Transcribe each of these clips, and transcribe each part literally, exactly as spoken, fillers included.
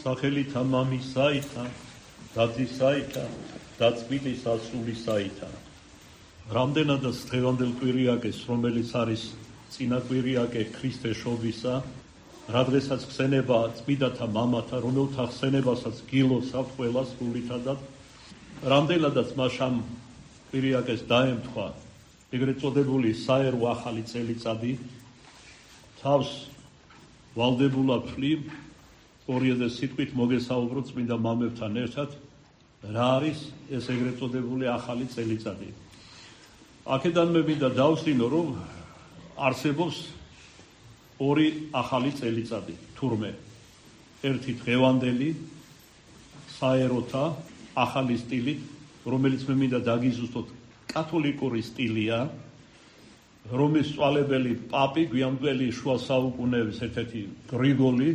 სახელითა მამისაითა, დათისაითა და წმინდის ასულისაითა. რამდენადაც დღევანდელ კვირიაკეს, რომელიც არის წინა კვირიაკე ქრისტეს შობისა, რა დღესაც ხსენება წმინდათა მამათა, რომელთა ხსენებასაც გილოცავთ ყველა სრულითადად, რამდენადაც მას ამ კვირიაკეს დაემთხვა ეგრეთ წოდებული საერო ახალი წელიწადი, თავს ვალდებულა ვფლი ორიოდე სიტყვით მოგესაუბრო წმინდა მამებთან ერთად, რა არის ეს ეგრეთ წოდებული ახალი წელიწადი. აქედან მე მინდა დავსვინო, რომ არსებობს ორი ახალი წელიწადი, თურმე. ერთი დღევანდელი საეროთა ახალი სტილით, რომელიც მე მინდა დაგიზუსტოთ კათოლიკური სტილია, რომის სწავლებელი პაპი გვიანდელი შუა საუკუნეების ერთ-ერთი გრიგოლი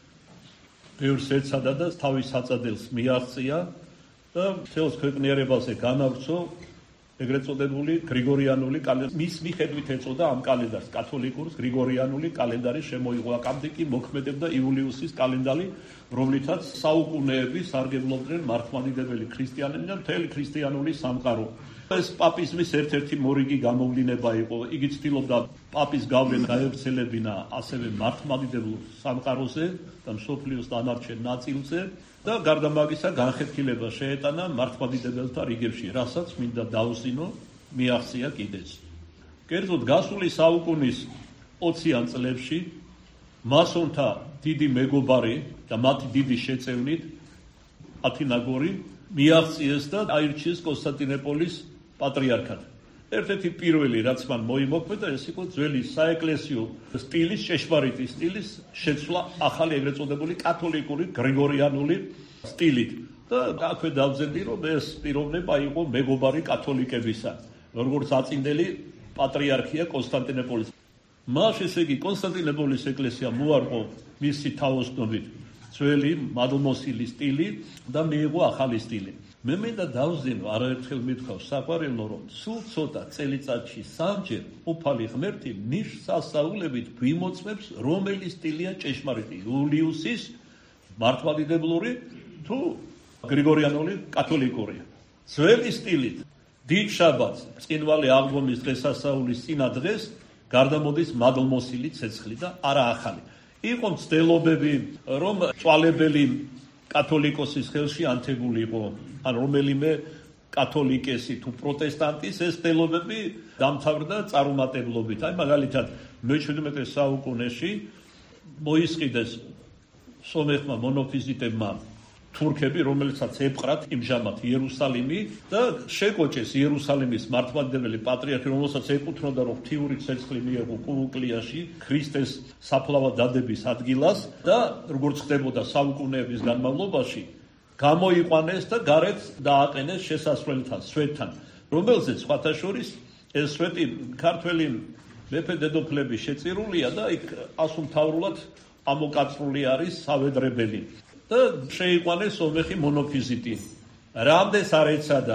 ბევრს ეცადა და თავის საწადელს მიაღწია და მთელს ქვეყნიერებაზე განავრცო ეგრეთ წოდებული გრიგორიანული კალენდარი. მის მიხედვით ეწოდა ამ კალენდარს კათოლიკურს გრიგორიანული კალენდარი შემოიღო. აქამდე კი მოქმედებდა იულიუსის კალენდარი, რომლითაც საუკუნეები სარგებლობდნენ მართლმადიდებელი ქრისტიანები და მთელი ქრისტიანული სამყარო. ეს პაპიზმის ერთ-ერთი მორიგი გამოვლინება იყო. იგი ცდილობდა პაპის გავლენა გაევრცელებინა ასევე მართლმადიდებელ სამყაროზე და მსოფლიოს დანარჩენ ნაწილზე და გარდა მაგისა განხეთქილება შეეტანა მართლმადიდებელთა რიგებში, რასაც მინდა დავსვინო, მიაღწია კიდეც. კერძოდ გასული საუკუნის ოციან წლებში მასონთა დიდი მეგობარი და მათი დიდი შეწევნით ათინაგორი მიაღწიეს და აირჩიეს კონსტანტინოპოლის პატრიარქად. ერთ-ერთი პირველი, რაც მან მოიმოქმედა, ეს იყო ძველი საეკლესიო სტილის, ჭეშმარიტი სტილის შეცვლა ახალი ეგრეთ წოდებული კათოლიკური გრიგორიანული სტილით. და აქვე დავზენდი, რომ ეს პიროვნება იყო მეგობარი კათოლიკებისა, როგორც აწინდელი პატრიარქია კონსტანტინოპოლის. მას ესე იგი კონსტანტინოპოლის ეკლესია მოარყო მისი თავოსნობით ძველი მადლმოსილი სტილი და მიიღო ახალი სტილი. მე მინდა დავზინო, არაერთხელ მithქვავს საყვარელო, რომ სულ ცოტა წელიწადში სამჯერ უფალი ღმერთი ნიშს სასწაულებით გვიმოწმებს, რომელი სტილია ჭეშმარიტი, იულიუსის მართლმადიდებლური თუ გრიგორიანული კათოლიკური. ძველი სტილით დიდ შაბათს, ბრწყინვალე აღდგომის დღესასწაულის წინა დღეს გარდამოდის მადლმოსილი ცეცხლი და არა ახალი. იყო მცდელობები, რომ წვალებელი კათოლიკოსის ხელში ანთებული იყო, ან რომელიმე კათოლიკესი თუ პროტესტანტის ეს მცდელობები დამთავრდა წარუმატებლობით. აი მაგალითად, მეჩვიდმეტე საუკუნეში მოისყიდეს სომეხმა მონოფიზიტებმა თურქები, რომელსაც ეპყრათ იმჟამად იერუსალიმი და შეკოჭეს იერუსალიმის მართლმადიდებელი პატრიარქი, რომელსაც ეკუთვნოდა, რომ ღვთიური ცეცხლი მიეღო კუვუკლიაში ქრისტეს საფლავად დადების ადგილას და როგორც ხდებოდა საუკუნეების განმავლობაში, გამოიყვანეს და გარეთ დააყენეს შესასვლელთან, სვეტთან, რომელზეც სხვათა შორის ეს სვეტი ქართველი მეფე-დედოფლების შეწირულია და იქ ასომთავრულად ამოკაწრული არის სავედრებელი. და შეიყვანეს სომეხი მონოფიზიტი. რამდენს არ ეცადა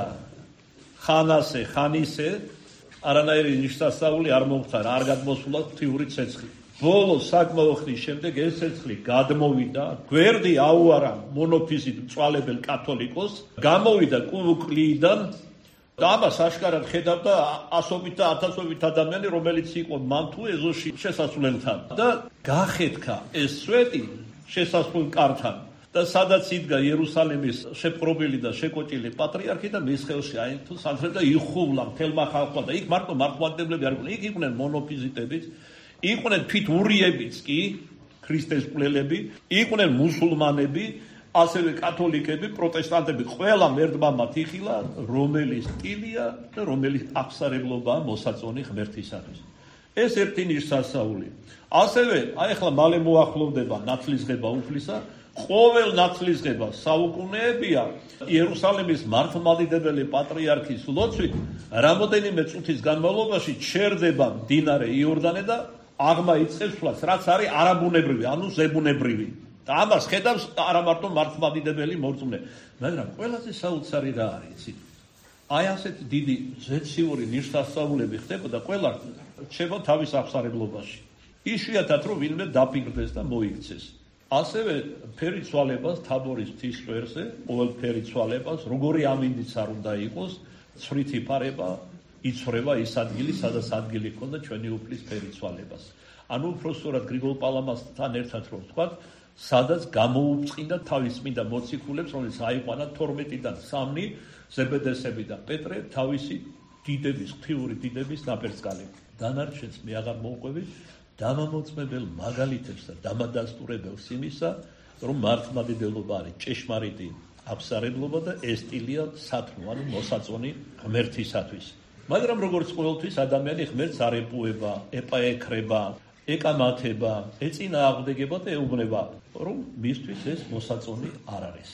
ხანასე, ხანისე, არანაირი ნიშსასწაული არ მომხდარა, არ გადმოსულა ღვთიური ცეცხლი. ბოლოს საკმაო ხნის შემდეგ ეს ცეცხლი გადმოვიდა, გვერდი აუარა მონოფიზიტ მწვალებელ კათოლიკოს, გამოვიდა კუვუკლიდან და ამას აშკარად ხედავდა ასობით და ათასობით ადამიანი, რომელიც იყო მანთუ ეზოში შესასვლელთან. და გახეთქა ეს სვეტი შესასვლელ კართან. და სადაც იდგა იერუსალიმის შეპყრობილი და შეკოჭილი პატრიარქი და მის ხელში აი თუ სამხრეთ და იხუვლა მთელმა ხალხმა და იქ მარტო მართლმადიდებლები არ იყვნენ, იქ იყვნენ მონოფიზიტებიც, იყვნენ თვით ურიებიც კი, ქრისტეს მკვლელები, იყვნენ მუსულმანები, ასევე კათოლიკები, პროტესტანტები, ყველამ ერთმანეთ იხილა, რომელი სტილია და რომელი აღსარებლობაა მოსაწონი ღმერთისათვის. ეს ერთი ნიშსასწაული. ასევე აი ახლა მალე მოახლოვდება ნათლისღება უფლისა. ყოველ ნათლისღება საუკუნეებია იერუსალიმის მართლმადიდებელი პატრიარქის ლოცვით რამოდენიმე წუთის განმავლობაში ჩერდება მდინარე იორდანე და აღმა იწყებს სვლას, რაც არის არაბუნებრივი, ანუ ზებუნებრივი. და ამას ხედავს არა მარტო მართლმადიდებელი მორწმუნე, მაგრამ ყველაზე საოცარი რა არის, იცით? აი ასეთი დიდი ზეციური ნიშსასწაულები ხდებოდა, ყველა რჩება თავის აღსარებლობაში. იშვიათად რომ ვინმე დაფიქრდეს და მოიქცეს. ასევე ფერი ცვალებას თაბორის მთის წვერზე, ყოველფერი ცვალებას, როგორი ამინდიც არ უნდა იყოს, ცვრითი ფარება იცვრება ის ადგილი, სადაც ადგილი ჰქონდა ჩვენი უფლის ფერი ცვალებას. ანუ უბრალოდ გრიგოლ პალამასთან ერთად რო ვთქვათ, სადაც გამოუწყინდა თავის წმინდა მოციქულებს, რომელიც აიყვანა თორმეტიდან სამი ზებედესები და პეტრე თავისი დიდების, ღვთიური დიდების ნაპერწკალი. დანარჩენს მე აღარ მოვყვევი დამამოწმებელ მაგალითებს და დამადასტურებელს იმისა, რომ მართლმადიდებლობა არის ჭეშმარიტი აბსარებლობა და ესტილია სათნო, ანუ მოსაწონი ღმერთისათვის. მაგრამ როგორც ყოველთვის ადამიანი ღმერთს არ ეპუება, ეპაექრება, ეკამათება, ეწინააღმდეგება და ეუბნება, რომ მისთვის ეს მოსაწონი არ არის.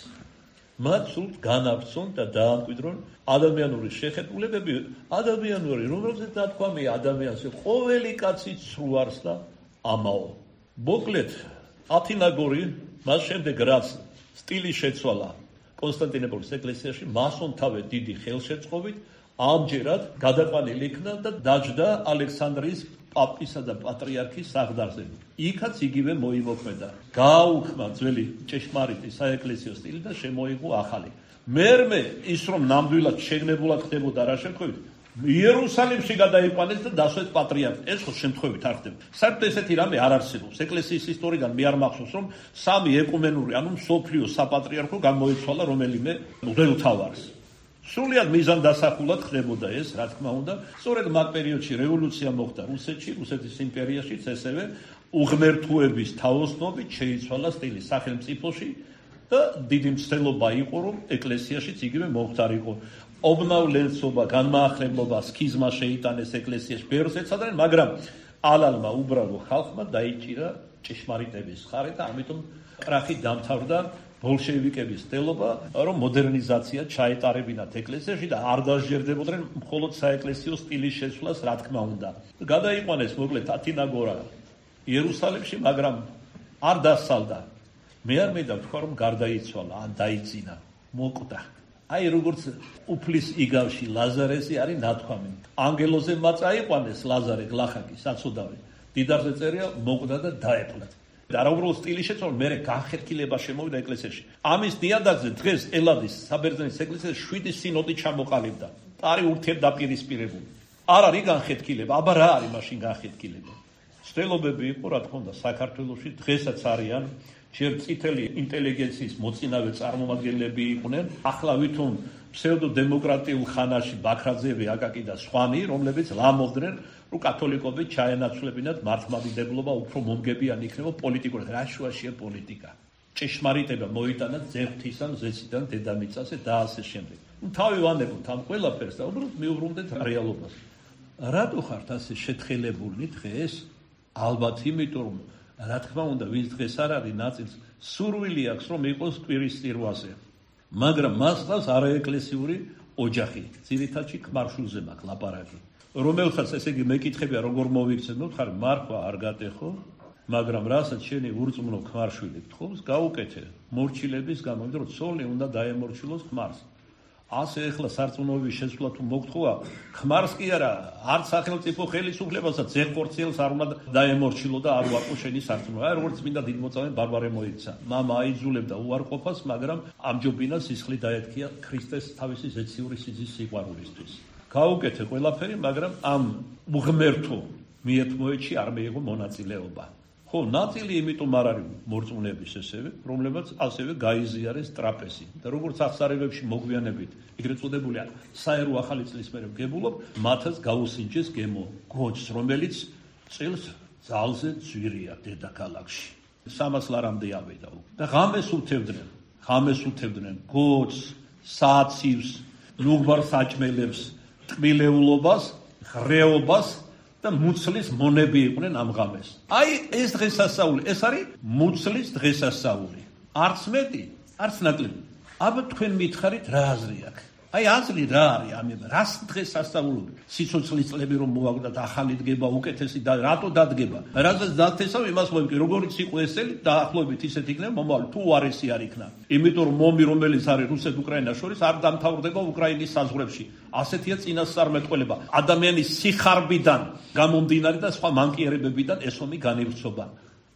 მათ სულ განავრცონ და დაამკვიდრონ ადამიანური შეხედულებები, ადამიანური, რომელზეც ნათქვამია ადამიანს, ყოველი კაცი ცრუარს და ამაო. მოკლედ, ათინაგორი, მას შემდეგ რაც სტილი შეცვალა კონსტანტინოპოლის ეკლესიაში, მასონთავე დიდი ხელშეწყობით, ამჯერად გადაყვანილი იქნა და დაჯდა ალექსანდრიის პაპისა და პატრიარქის საღდარზე. იქაც იგივე მოიმოქმედა. გააუქმა ძველი ჭეშმარიტი საეკლესიო სტილი და შემოიღო ახალი. მერმე ის რომ ნამდვილად შეგნებულად ხდებოდა რა შემთხვევით, იერუსალიმში გადაიყვანეს და დასვეს პატრიარქი. ეს ხო შემთხვევით არ ხდება. საერთოდ ესეთი რამე არ არსებობს. ეკლესიის ისტორიიდან მე არ მახსოვს, რომ სამი ეკუმენური, ანუ მსოფლიო საპატრიარქო გამოიცვალა რომელიმე მღვდელმთავარს. სრულიად მიზანდასახულად ხდებოდა ეს, რა თქმა უნდა. სწორედ მაგ პერიოდში რევოლუცია მოხდა რუსეთში, რუსეთის იმპერიაშიც, ესევე უღმერთოების თაოსნობით შეიცვალა სტილი სახელმწიფოში და დიდი მცდელობა იყო, რომ ეკლესიაშიც იგივე მოხდარიყო. ობნავლენსობა, განმაახლებლობა, სქიზმა შეიტანეს ეკლესიაში, ბევრს ეცადნენ, მაგრამ ალალმა უბრალო ხალხმა დაიჭირა ჭეშმარიტების ხარი და ამიტომ კრახი დამთავრდა ბოლშევიკების ცდელობა, რომ მოდერნიზაცია ჩაეტარებინათ ეკლესიაში და არ დასჯერდებოდნენ მხოლოდ საეკლესიო სტილის შეცვლას, რა თქმა უნდა. გადაიყვანეს მოკლედ ათინაგორა იერუსალიმში, მაგრამ არ დასალდა. მე არ მინდა ვთქვა, რომ გარდაიცვალა, ან დაიძინა, მოკვდა. აი როგორც უფლის იგავში ლაზარესი არის ნათქვამი. ანგელოზე მაწაიყვანეს ლაზარე გლახაკი, საცოდავი. დიდარზე წერია, მოკვდა და დაეპყრათ. და რა უბრალოდ სტილი შეცვალა, მერე განხეთქილება შემოვიდა ეკლესიაში. ამის ნიადაგზე დღეს ელადის საბერძნეთის ეკლესიაში შვიდი სინოდი ჩამოყალიბდა. არი ურთიერთდაპირისპირებული. არ არის განხეთქილება, აბა რა არის მაშინ განხეთქილება? ცდელობები იყო, რა თქმა უნდა, საქართველოში დღესაც არიან, ჯერ წითელი ინტელიგენციის მოწინავე წარმომადგენლები იყვნენ, ახლა ვითომ ფსევდოდემოკრატიულ ხანაში ბაქრაძეები, აკაკი და სხვანი, რომლებიც ლამობდნენ, რომ კათოლიკობი ჩაენაცვლებინათ მართლმადიდებლობა უფრო მომგებიანი იქნება პოლიტიკურად. რა შუაშია პოლიტიკა? ჭეშმარიტება მოიტანათ ზეღთისა, მზესიდან, დედამიწაზე და ასე შემდეგ. თავი ვანებოთ ამ ყველაფერს და უბრალოდ მიუბრუნდეთ რეალობას. რატო ხართ ასე შეთხელებულნი დღეს? ალბათ იმიტომ, რომ რა თქმა უნდა, ვინც დღეს არ არის ნაწილს, სურვილი აქვს, რომ იყოს კვირის წირვაზე. მაგრამ მას ყავს არაეკლესიური ოჯახი, ძირითადში ქმარშულზე მაქვს ლაპარაკი. რომელსაც ესე იგი მეკითხებია, როგორ მოვიქცეთ, ნუ ხარ მარხვა არ გატეხო, მაგრამ რასაც შენი ურწმუნო ქმარშვილი გთხოვს, გაუკეთე მორჩილების გამო, იმიტომ რომ ცოლი უნდა დაემორჩილოს ქმარს. ასე ეხლა სარწმუნოების შეცვლა თუ მოგთხოვა, ქმარს კი არა, არც სახელმწიფო ხელისუფლებასაც ზეღხორციელს არ უნდა დაემორჩილო და არ უარყო შენი სარწმუნოება. აი როგორც მინდა დიდმოწამე ბარბარე მოიქცა. მამა აიძულებდა უარყოფას, მაგრამ ამჯობინა სისხლი დაეთქია ქრისტეს თავისი ზეციური სიძის სიყვარულისთვის. გაუკეთე ყველაფერი, მაგრამ ამ უღმერთო მიეთმოეთში არ მიიღო მონაწილეობა. ხო, ნაწილი იმიტომ არ არის მორწმუნეების ესევე, რომლებაც ასევე გაიზიარეს ტრაპეზი. და როგორც აღსარებებში მოგვიანებით, ეგრეთ წოდებულია საერო ახალი წლის მერე ვგებულობ, მათაც გაუსინჯეს გემო გოჯს, რომელიც წელს ძალზე ძვირია დედაქალაქში. სამას ლარამდე ავიდა და ღამეს უთევდნენ, ღამეს უთევდნენ გოჯს, საცივს, ლუგბარ საჭმელებს, ტკბილეულობას, ღრეობას და მუცლის მონები იყვნენ ამ ღამეს. აი ეს დღესასწაული, ეს არის მუცლის დღესასწაული. არც მეტი, არც ნაკლები. აბა თქვენ მითხარით რა აზრი აქვს? აი აზრი რა არის ამება? რას დღესასწაულობთ? სიცოცხლის წლები რომ მოვაგდათ, ახალი დგება, უკეთესი და რატო დადგება? რასაც დათესავ იმას მოვიკი, როგორიც იყო ეს წელი, დაახლოებით ისეთ იქნება მომავალი, თუ უარესი არ იქნა. იმიტომ რომ მომი რომელიც არის რუსეთ-უკრაინას შორის არ დამთავრდება უკრაინის საზღვრებში. ასეთია წინასწარმეტყველება. ადამიანის სიხარბიდან გამომდინარე და სხვა მანკიერებებიდან ეს ომი განივრცობა.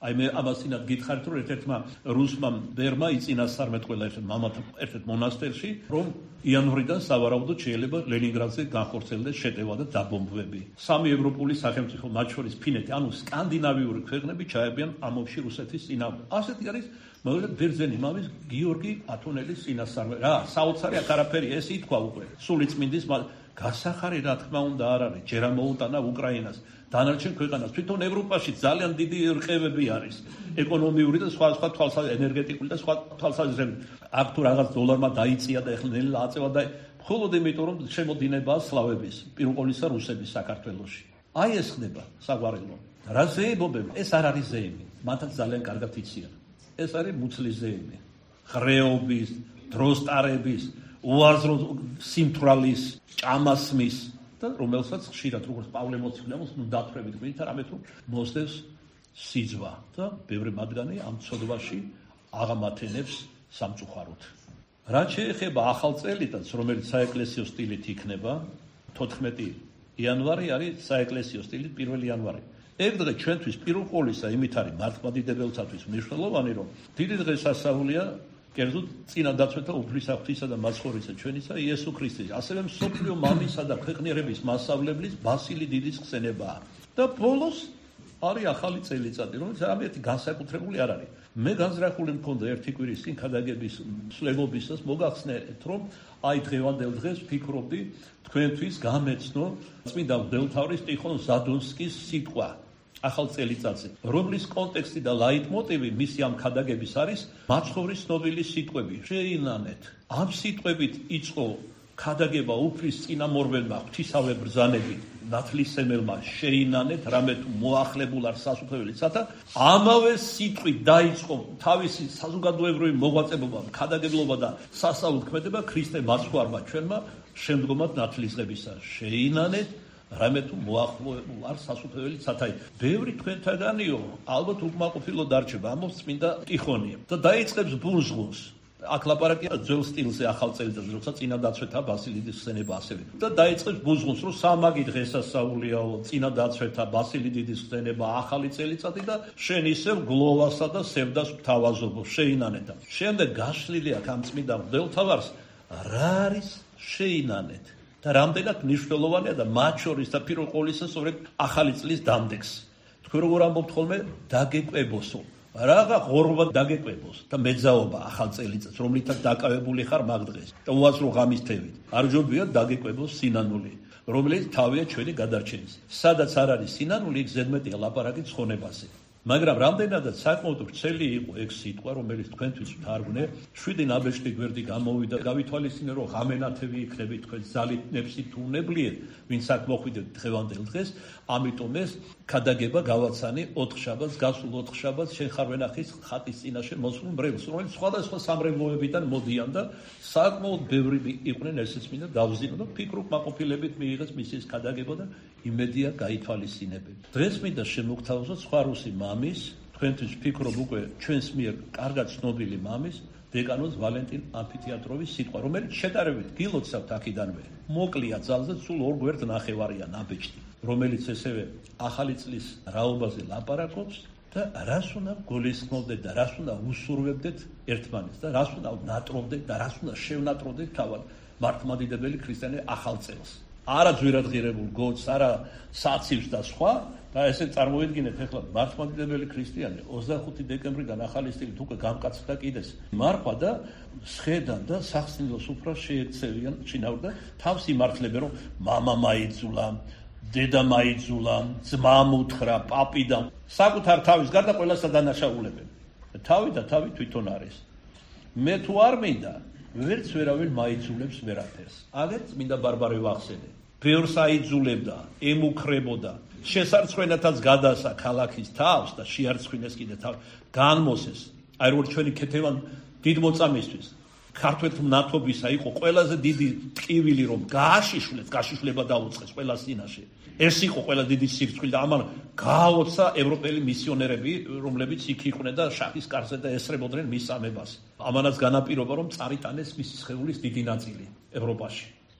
აი მე ამასინად გითხარით, რომ ერთ-ერთმა რუსმა ბერმა იწინასწარმეთ ყველა ერთ მამათა ერთ-ერთ მონასტერში, რომ იანვრიდან სავარაუდოდ შეიძლება ლენინგრადზე განხორციელდეს შეტევა და დაბომბვები. სამი ევროპული სახელმწიფო, მათ შორის ფინეთი, ანუ სკანდინავიური ქვეყნები ჩაებიან ამ ომში რუსეთის წინააღმდეგ. ასეთი არის მაგალითად ბერძენი მამის გიორგი ათონელის წინასწარმეტყველება. რა, საოცარი აქ არაფერი ეს ითქვა უკვე. სულიწმინდის გასახარი რა თქმა უნდა არ არის, ჯერა მოუტანა უკრაინას. დანარჩენ ქვეყანას თვითონ ევროპაში ძალიან დიდი რყევები არის ეკონომიური და სხვა სხვა თვალსაზრისით, ენერგეტიკული და სხვა თვალსაზრისით. აქ თუ რაღაც დოლარმა დაიწია და ეხლა ნელა აწევა და მხოლოდ იმიტომ რომ შემოდინებაა სლავების, პირველ ყოვლისა რუსების საქართველოში. აი ეს ხდება საგვარელო. რა ზეებობენ? ეს არ არის ზეები. მათაც ძალიან კარგად იციან. ეს არის მუცლის ზეები. ხრეობის, დროსტარების, უაზრო სიმთვრალის, ჭამასმის და რომელსაც ხშირად როგორც პავლე მოციქულს ნუ დათრებით გვით არამედ რომ მოსდევს სიძვა და ბევრი მათგანი ამ ცოდვაში აღამათენებს სამწუხაროდ. რაც შეეხება ახალ წელიწადს, რომელიც საეკლესიო სტილით იქნება, თოთხმეტი იანვარი არის საეკლესიო სტილით პირველი იანვარი. ეგ დღე ჩვენთვის პირველ ყოვლისა იმით არის მართლმადიდებელთათვის მნიშვნელოვანი, რომ დიდი დღესასწაულია კერძოდ წინადაცვეთა უფლისა ღვთისა და მაცხოვრისა ჩვენისა იესო ქრისტეს, ასევე მსოფლიო მამისა და ქვეყნიერების მასწავლებლის ბასილი დიდის ხსენებაა. და ბოლოს არის ახალი წელიწადი, რომელიც ამეთი განსაკუთრებული არ არის. მე განზრახული მქონდა ერთი კვირის წინ ქადაგების მსვლელობისას მოგახსნეთ, რომ აი დღევანდელ დღეს ვფიქრობდი თქვენთვის გამეცნო წმინდა მღვდელმთავრის ტიხონ ზადონსკის სიტყვა ახალ წელიწადზე, რომლის კონტექსტი და ლაიტმოტივი მისი ამ ქადაგების არის მაცხოვრის ცნობილი სიტყვები. შეინანეთ. ამ სიტყვებით იწყო ქადაგება უფლის წინამორბედმა ღვთისავე ბრძანებით ნათლისმცემელმა შეინანეთ, რამე თუ მოახლებულ არ სასუფეველიცათა, ამავე სიტყვით დაიწყო თავისი საზოგადოებრივი მოღვაწეობა, ქადაგებლობა და სასაულქმედება ქრისტე მაცხვარმა ჩვენმა შემდგომად ნათლისღებისა. შეინანეთ რამე თუ მოახლებულ არ სასუფეველიცათა. ბევრი თქვენთაგანიო ალბათ უკმაყოფილო დარჩება ამობს წმინდა ტიხონი და დაიწყებს ბუნზღუნს. აქ ლაპარაკია ძველ სტილზე ახალ წელიწადზე, როცა წინადაცვეთა ბასილიდის ხსენება ასევე. და დაიწყებს ბუნზღუნს, რომ სამაგი დღესასწაულიაო, წინადაცვეთა ბასილი დიდის ხსენება, ახალი წელიწადი და შენ ისევ გლოვასა და სევდას გთავაზობო, შეინანეთ. შემდეგ გაშლილი აქ ამ წმინდა მღვდელმთავარს რა არის შეინანეთ და რამდენად მნიშვნელოვანია და მათ შორის და პირველ ყოვლისა სწორედ ახალი წლის დამდეგს. თქვენ როგორ ამბობთ ხოლმე დაგეკვებოსო. რაღა ღორღობა დაგეკვებოს და მეძაობა ახალ წელიწადს, რომლითაც დაკავებული ხარ მაგ დღეს და უაზრო ღამის თევით. არ ჯობია დაგეკვებოს სინანული, რომელიც თავია ჩვენი გადარჩენის. სადაც არ არის სინანული, იქ ზედმეტია ლაპარაკი ცხონებაზე. მაგრამ რამდენადაც საკმაოდ ვრცელი იყო ეგ სიტყვა, რომელიც თქვენთვის ვთარგმნე, შვიდი ნაბეჭდი გვერდი გამოვიდა, გავითვალისწინე, რომ ღამენათევი იქნებით თქვენ ძალით ნებსი თუ უნებლიეთ, ვინც აქ მოხვიდეთ დღევანდელ დღეს, ამიტომ ეს ქადაგება გავაცანი ოთხ შაბათს, გასულ ოთხ შაბათს შენ ხარ ვენახის ხატის წინაშე მოსულ მრევლს, რომელიც სხვადასხვა სამრევლოებიდან მოდიან და საკმაოდ ბევრი იყვნენ ესეც მინდა დავზინო და ფიქრობ მაყოფილებით მიიღეს მისის ქადაგება და იმედია გაითვალისწინებენ. დღეს მინდა შემოგთავაზოთ სხვა რუსი მამის, თქვენთვის ვფიქრობ უკვე ჩვენს მიერ კარგად ცნობილი მამის, დეკანოზ ვალენტინ ამფითეატროვის სიტყვა, რომელიც შედარებით გილოცავთ აქედანვე. მოკლია ძალზე სულ ორ გვერდ ნახევარია ნაბეჭდი, რომელიც ესევე ახალი წლის რაობაზე ლაპარაკობს და რას უნდა გულისხმობდეთ და რას უნდა უსურვებდეთ ერთმანეთს და რას უნდა ნატრობდეთ და რას უნდა შევნატრობდეთ თავად მართლმადიდებელი ქრისტიანი ახალ წელს. არა ძვირადღირებულ გოც, არა საცივს და სხვა და ესე წარმოედგინეთ ახლა მართლმადიდებელი ქრისტიანი ოცდახუთი დეკემბრიდან ახალი სტილით უკვე გამკაცდა კიდეს მარხვა და სხედან და სახსნილოს უფრა შეეცევიან ჩინაურ და თავს იმართლებენ რომ მამა მაიძულა, დედა მაიძულა, ძმა მუთხრა, პაპიდა საკუთარ თავის გარდა ყველასა დანაშაულებენ. თავი და თავი თვითონ არის. მე თუ არ მინდა ვერც ვერავინ მაიძულებს ვერაფერს. აგერც მინდა ბარბარე ვახსენე. ბევრს აიძულებდა, ემუქრებოდა, შესარცხვენათაც გადასა ქალაქის თავს და შეარცხვინეს კიდე თავს, განმოსეს. აი როგორ ჩვენი ქეთევან დიდმოწამისთვის ქართველთ მნათობისა იყო ყველაზე დიდი ტკივილი რომ გააშიშვლეს, გაშიშვლება დაუწყეს ყველა წინაშე. ეს იყო ყველა დიდი სირცხვილი და ამან გააოცა ევროპელი მისიონერები, რომლებიც იქ იყვნენ და შაჰის კარზე და ესწრებოდნენ მის ამებას. ამანაც განაპირობა რომ წარიტანეს მისი სხეულის დიდი ნაწილი ევროპაში.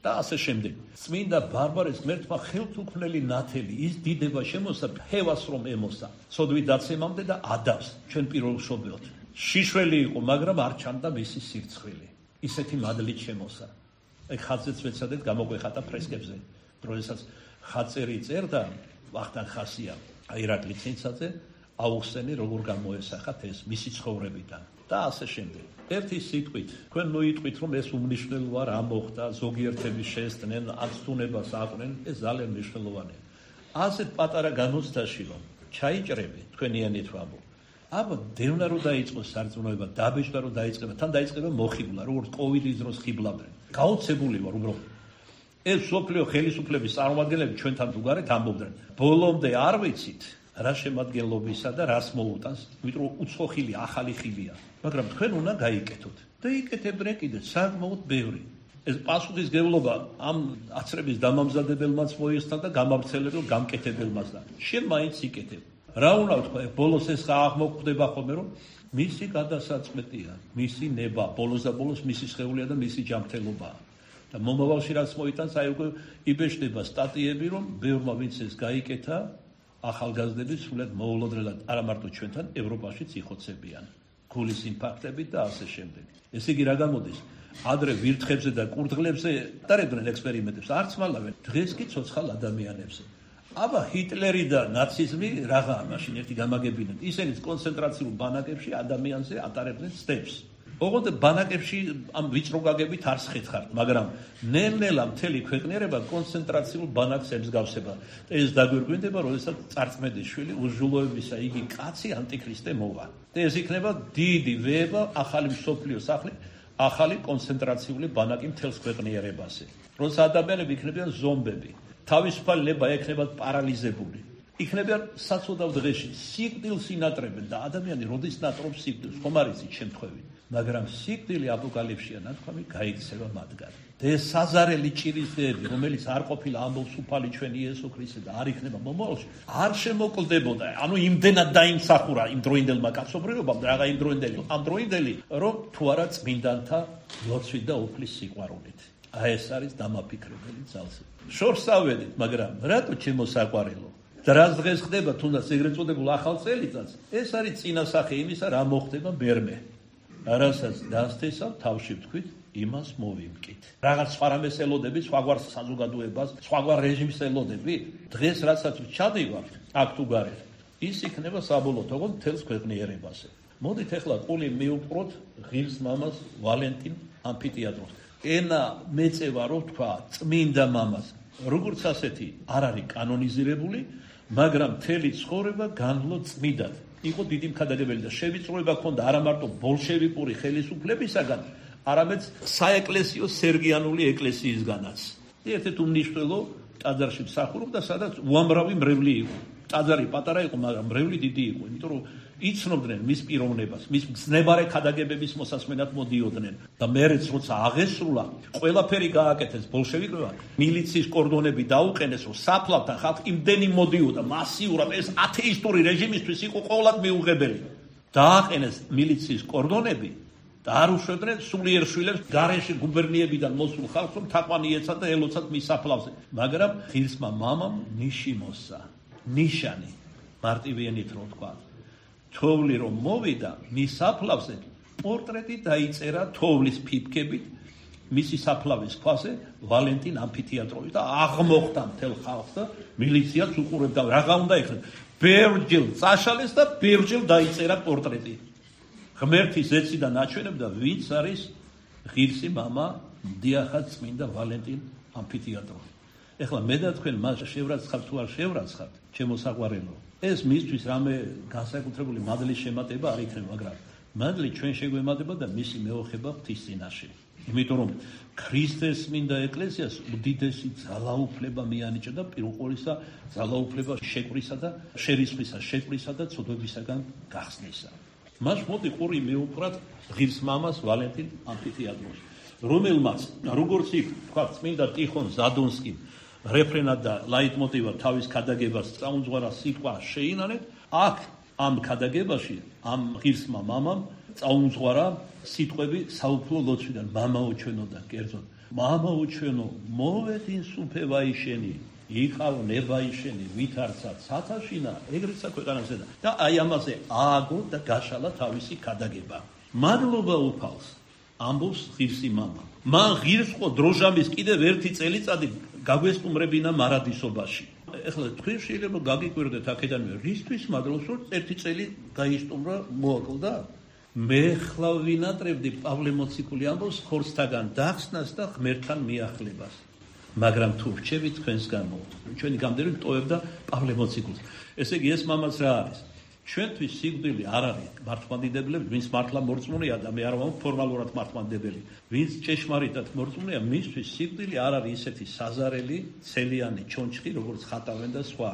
და ასე შემდეგ. წმინდა ბარბარეს ღმერთმა ხელთუქმნელი ნათელი ის დიდება შემოსა ფევას რომ ემოსა სოდვი დაცემამდე და ადავს ჩვენ პირველ მშობელთ. შიშველი იყო, მაგრამ არ ჩანდა მისი სირცხვილი. ისეთი მადლით შემოსა. ეგ ხაზეც ვეცადეთ გამოგვეხატა ფრესკებზე. როდესაც ხაწერი წერდა ვახტანგ ხასია აირაკლი ცინცაძე აუხსენი როგორ გამოესახათ ეს მისი ცხოვრებიდან და ასე შემდეგ. ერთი სიტყვით თქვენ მოიტყვით რომ ეს უმნიშვნელოა რა მოხდა, ზოგიერთები შეესწნენ, აცდუნებას აყვნენ, ეს ძალიან მნიშვნელოვანია. ასეთ პატარა განოცდაში რომ ჩაიჭრები თქვენიანით ვამბობ. აბა დევნა რო დაიწყოს სარწმუნოება, დაბეჭდა რო დაიწყება, თან დაიწყება მოხიბლა, როგორც კოვიდის დროს ხიბლავდნენ. გაოცებული ვარ უბრალოდ. ეს სოფლიო ხელისუფლების წარმომადგენლები ჩვენთან უგარეთ ამბობდნენ. ბოლომდე არ ვიცით რა შემადგენლობისა და რას მოუტანს, იმიტომ რომ უცხო ხილი ახალი ხილია, მაგრამ თქვენ უნდა გაიკეთოთ. და იკეთებდნენ კიდე საკმაოდ ბევრი. ეს პასუხისმგებლობა ამ აცრების დამამზადებელმაც მოესწრა და გამავრცელებელ გამკეთებელმაც და შენ მაინც იკეთებ. რა უნდა ვთქვა, ბოლოს ეს აღმოგვხდება ხოლმე რომ მისი გადასაწყვეტია, მისი ნება, ბოლოს და ბოლოს მისი სხეულია და მისი ჯანმრთელობაა. და მომავალში რაც მოიტანს, აი უკვე იბეჭდება სტატიები, რომ ბევრმა ვინც ეს გაიკეთა, ახალგაზრდები სულად მოულოდნელად არა მარტო ჩვენთან, ევროპაშიც იხოცებიან. გულის ინფარქტებით და ასე შემდეგ. ესე იგი რა გამოდის? ადრე ვირთხებზე და კურდღლებზე ატარებდნენ ექსპერიმენტებს, არც მალავენ, დღეს კი ცოცხალ ადამიანებზე. აბა ჰიტლერი და ნაციზმი რაღაა მაშინ ერთი გამაგებინეთ. ისინიც კონცენტრაციულ ბანაკებში ადამიანზე ატარებდნენ სტეპს. ოღონდ ბანაკებში ამ ვიწრო გაგებით არ სხეთხართ, მაგრამ ნელ-ნელა მთელი ქვეყნიერება კონცენტრაციულ ბანაკს ემსგავსება. ეს დაგვირგვინდება, როდესაც წარწმედიშვილი უზრუნველობისა იგი კაცი ანტიქრისტე მოვა. და ეს იქნება დიდი ვეება ახალი მსოფლიო სახლი, ახალი კონცენტრაციული ბანაკი მთელს ქვეყნიერებაზე. როცა ადამიანები იქნებიან ზომბები, თავისუფალი ნება ექნებათ პარალიზებული. იქნებიან საცოდავ დღეში, სიკვდილს ინატრებენ და ადამიანი როდის ნატრობს სიკვდილს, ხომ არ იცით შემთხვევით. მაგრამ სიკვდილი აპოკალიფსია ნათქვამი გაიქცევა მათგან. და ეს საზარელი ჭირის დღეები, რომელიც არ ყოფილა ამბობს უფალი ჩვენი იესო ქრისტე და არ იქნება მომავალში, არ შემოკლდებოდა. ანუ იმდენად დაიმსახურა იმ დროინდელმა კაცობრიობამ და რაღა იმ დროინდელი, ამ დროინდელი, რომ თუ არა წმინდანთა ლოცვით და უფლის სიყვარულით. აი ეს არის დამაფიქრებელი ძალზე. შორს ავედით, მაგრამ რატო ჩემო საყვარელო? და რაც დღეს ხდება, თუნდაც ეგრეთ წოდებულ ახალ წელიწადს, ეს არის წინასახე იმისა, რა მოხდება მერმე. რასაც დასთესავ თავში ვთქვით, იმას მოვიმკით. რაღაც სხვა რამეს ელოდები, სხვაგვარ საზოგადოებას, სხვაგვარ რეჟიმს ელოდები, დღეს რასაც ჩადივართ, აქ თუ გარეთ, ის იქნება საბოლოო თողო მთელს ქვეყნიერებაზე. მოდით ახლა ყული მივუყროთ ღირს მამას ვალენტინ ამფითეატროს. ენა მეწევა რო თქვა წმინდა მამას, როგორც ასეთი არ არის კანონიზირებული, მაგრამ მთელი ცხოვრება განვლო წმიდად. იყო დიდი მქადაგებელი და შევიწროება ჰქონდა არა მარტო ბოლშევიკური ხელისუფლებისაგან, არამედ საეკლესიო სერგიანული ეკლესიისგანაც. ერთ-ერთ უმნიშვნელო ტაძარში მსახურობდა, სადაც უამრავი მრევლი იყო. ტაძარი პატარა იყო, მაგრამ მრევლი დიდი იყო, იმიტომ რომ იცნობდნენ მის პიროვნებას, მის მძნებარე ქადაგებების მოსასმენად მოდიოდნენ და მერეც როცა აღესრულა, ყველაფერი გააკეთეს ბოლშევიკებმა, მილიციის კორდონები დაუყენეს, რომ საფლავთან ხალხი იმდენი მოდიოდა მასიურად, ეს ათეისტური რეჟიმისთვის იყო ყოვლად მიუღებელი. დააყენეს მილიციის კორდონები და არ უშვებდნენ სულიერ შვილებს გარეში გუბერნიებიდან მოსულ ხალხს, რომ თაყვანი ეცათ და ელოცათ მის საფლავზე. მაგრამ ღირსმა მამამ ნიში მოსცა, ნიშანი, მარტივიანით რო თქვა. თოვლი რომ მოვიდა მის საფლავზე, პორტრეტი დაიწერა თოვლის ფიფქებით მისი საფლავის ქვაზე ვალენტინ ამფითეატროვი და აღმოხდა მთელ ხალხს და მილიციაც უყურებდა. რაღა უნდა ეხლა ბევრჯერ წაშალეს და ბევრჯერ დაიწერა პორტრეტი. ღმერთის ეციდან აჩვენებდა, ვინც არის ღირსი მამა დიახაც წმინდა ვალენტინ ამფითეატროვი. ეხლა მე და თქვენ მას შევრაცხავთ თუ არ შევრაცხავთ, ჩემო საყვარელო, ეს მისთვის რამე განსაკუთრებული მადლის შემატება არ იქნება, მაგრამ მადლი ჩვენ შეგვემატება და მისი მეოხება ღვთის წინაშე. იმიტომ რომ ქრისტეს წმინდა ეკლესიას უდიდესი ძალაუფლება მიანიჭა და პირველყოლისა ძალაუფლება შეკვრისა და შერისხისა, შეკვრისა და ცოდვებისაგან გახსნისა. მას მოდი ყური მივუყრათ ღირს მამას ვალენტინ ამფითეატროს, რომელმაც როგორც იქ თქვა წმინდა ტიხონ ზადონსკიმ რეფრენად და ლაიტმოტივად თავის ქადაგებას წაუმძღვარა სიტყვა შეინანეთ, აქ ამ ქადაგებაში ამ ღირსმა მამამ წაუმძღვარა სიტყვები საუფლო ლოცვიდან მამაო ჩვენოდან კერძოდ მამაო ჩვენო მოვედინ სუფე ვაიშენი იყავ ნებაიშენი ვითარცა ცათაშინა ეგრეცა ქვეყანაზე და აი ამაზე ააგო და გაშალა თავისი ქადაგება მადლობა უფალს ამბობს ღირსი მამა მან ღირს ყო დროჟამის კიდევ ერთი წელიწადი გაგვესტუმრებინა მარადისობაში ეხლა თქვენ შეიძლება გაგიკვირდეთ აქედანვე რისთვის მადლობს რომ ერთი წელი გაისტუმრა მოაკლდა მე ხლა ვინატრებდი პავლე მოციქული ამბობს ხორცთაგან დახსნას და ღმერთთან მიახლებას მაგრამ თუ რჩები თქვენს გამო ჩვენი გამდერი ტოვებდა პავლე მოციქულს ესე იგი ეს მამაც რა არის ჩვენთვის სიკვდილი არ არის მართლმადიდებლები ვინც მართლა მორწმუნეა და მე არ ვამბობ ფორმალურად მართლმადიდებელი ვინც ჭეშმარიტად მორწმუნეა მისთვის სიკვდილი არ არის ისეთი საზარელი ცელიანი ჩონჩხი როგორც ხატავენ და სხვა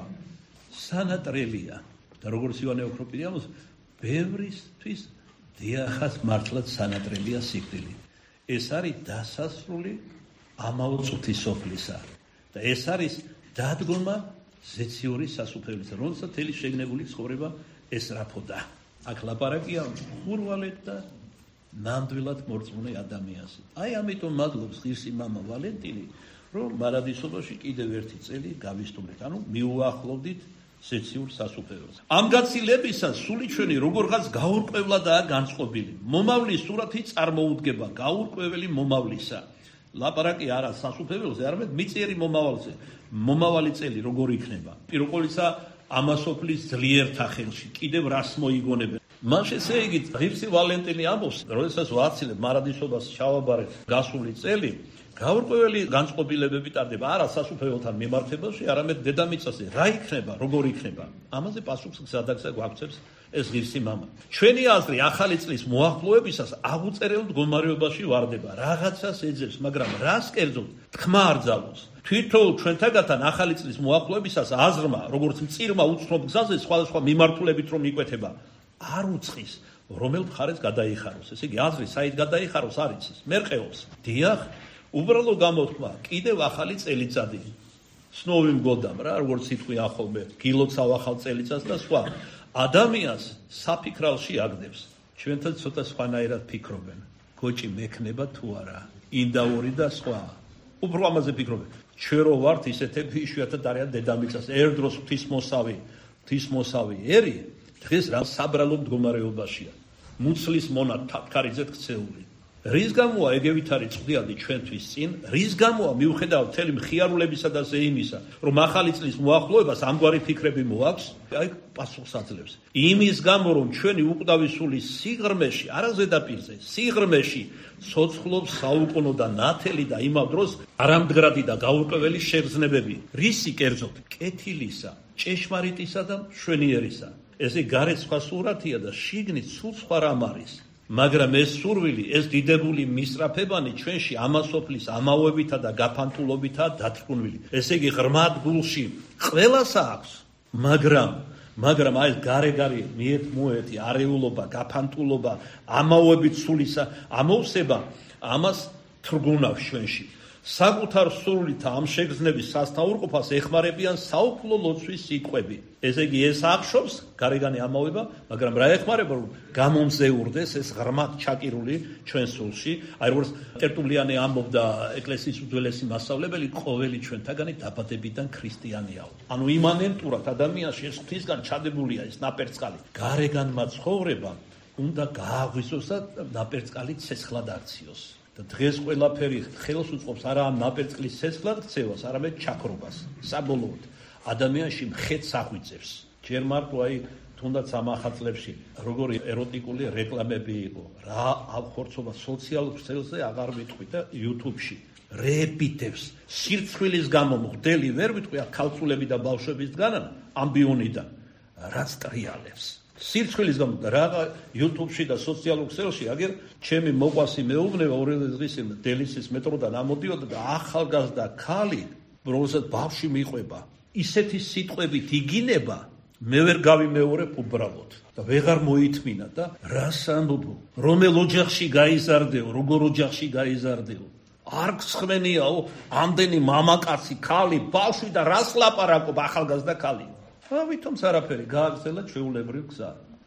სანატრელია და როგორც ივანე ოქროპირი ამბობს ბევრისთვის დიახაც მართლაც სანატრელია სიკვდილი ეს არის დასასრული ამაო წუთის სოფლისა და ეს არის დადგომა ზეციური სასუფეველისა რომელსაც თელი შეგნებული ცხოვრება ესრაფოდა აქ ლაპარაკია ხურვალეთ და ნამდვილად მორწმუნე ადამიანზე აი ამიტომ მადლობს ღირსი მამა ვალენტინი რომ მარადისობაში კიდევ ერთი წელი გავისტუმრეთ ანუ მიუახლოვდით ზეციურ სასუფეველს ამ გაცილებისას სული ჩვენი როგორღაც გაურკვევლადაა განწყობილი მომავლის სურათი წარმოუდგება გაურკვეველი მომავლისა ლაპარაკი არა სასუფეველზე არამედ მიწიერი მომავალზე მომავალი წელი როგორ იქნება პირველ ყოვლისა ამასოფლის ძლიერთა ხელში კიდევ რას მოიგონებენ მან ესე იგი ღირსი ვალენტინი ამბობს როდესაც ვაცილებ მარადისობას ჩავაბარეთ გასული წელი გაურკვეველი განწყობილებები ტარდება არა სასუფეველთან მიმართებაში არამედ დედამიწაზე რა იქნება როგორ იქნება ამაზე პასუხს გზადაგზა გვაქცევს ეს ღირსი მამა ჩვენი აზრი ახალი წლის მოახლოებისას აღუწერელ მდგომარეობაში ვარდება რაღაცას ეძებს მაგრამ რას კერძოდ თქმა არ ძალოს თვითონ ჩვენთაგან ახალი წლის მოახლოებისას აზრმა როგორც მწირმა უცნობ გზაზე სხვადასხვა მიმართულებით რომ იკვეთება არ უწყის რომელ მხარეს გადაიხაროს ესე იგი აზრი საით გადაიხაროს არ იცის მერყეობს დიახ უბრალო გამოთქმა კიდევ ახალი წელიწადი სნოვი მგოდამ რა როგორც სიტყვი ახალმე გილოცავ ახალ წელიწადს და სხვა ადამიანს საფიქრალში აგდებს ჩვენთან ცოტა სხვანაირად ფიქრობენ გოჭი მექნება თუ არა ინდაური და სხვა უფრო ამაზე ფიქრობენ ჩვენ რო ვართ ისეთები იშვიათად არიან დედამიწაზე ერთდროს ღვთისმოსავი ღვთისმოსავი ერი დღეს რა საბრალო მდგომარეობაშია მუცლის მონა თათქარიძეთ ქცეული რის გამოა ეგევით არის წვდიადი ჩვენთვის წინ რის გამოა მიუხედავად მთელი მხიარულებისა და ზეიმისა რომ ახალი წლის მოახლოებას ამგვარი ფიქრები მოაქვს აი პასუხს აძლევს იმის გამო რომ ჩვენი უკვდავისული სიღრმეში არა ზედაპირზე სიღრმეში ცოცხლობს საუკუნო და ნათელი და იმავ დროს არამდგრადი და გაურკვეველი შეგრძნებები რისი კერძოდ კეთილისა ჭეშმარიტისა და მშვენიერისა ესე გარეთ სხვა სურათია და შიგნით სულ სხვა რამ არის მაგრამ ეს სურვილი, ეს დიდებული მისწრაფებანი ჩვენში ამასოფლის ამაოებითა და გაფანტულობითა დათრგუნვილი. ესე იგი ღრმად გულში ყველას აქვს, მაგრამ მაგრამ აი გარე-გარე მიეთ-მოეთი არეულობა, გაფანტულობა, ამაოებით სულისა ამოვსება ამას თრგუნავს ჩვენში. საკუთარ სულით ამ შეგრძნების სასთაურყოფას ეხმარებიან საუფლო ლოცვის სიტყვები. ესე იგი ეს აღშობს გარეგანი ამავება, მაგრამ რა ეხმარება რომ გამომზეურდეს ეს ღრმად ჩაკირული ჩვენ სულში, აი როგორც ტერტულიანე ამბობდა ეკლესიის უძველესი მასწავლებელი, ყოველი ჩვენთაგანი დაბადებიდან ქრისტიანიაო. ანუ იმანენტურად ადამიანში ეს ღვთისგან ჩადებულია ეს ნაპერწკალი. გარეგანმა ცხოვრებამ უნდა გააღვიზოს და ნაპერწკალი ცეცხლად არციოს. და დღეს ყველაფერი ხელს უწყობს არა ამ ნაპერწკლის ცეცხლად ქცევას, არამედ ჩაქრობას. საბოლოოდ ადამიანში მხეთს აღვიძებს. ჯერ მარტო აი თუნდაც ამ ახალწლებში როგორი ეროტიკული რეკლამები იყო, რა ახორცობა სოციალურ ქსელზე აღარ ვიტყვი და YouTube-ში რეებიტებს სირცხვილის გამო მღდელი ვერ ვიტყვი აქ ქალწულები და ბავშვების დგანან ამბიონიდან რაც ტრიალებს სირცხვილის გამო და რაღა YouTube-ში და სოციალურ ქსელში აგერ ჩემი მოყვასი მეუბნება ორი დღის წინ დელისის მეტროდან ამოდიოდა და ახალგაზრდა ქალი რომელსაც ბავშვი მიყვება ისეთი სიტყვებით იგინება მე ვერ გავიმეორებ უბრალოდ და ვეღარ მოითმინა და რას ამბობ რომელ ოჯახში გაიზარდეო როგორ ოჯახში გაიზარდეო არ გსხმენიაო ამდენი მამაკაცი ქალი ბავშვი და რას ლაპარაკობ ახალგაზრდა ქალი რა ვითომც არაფერი გააგრძელა ჩვეულებრივ გზა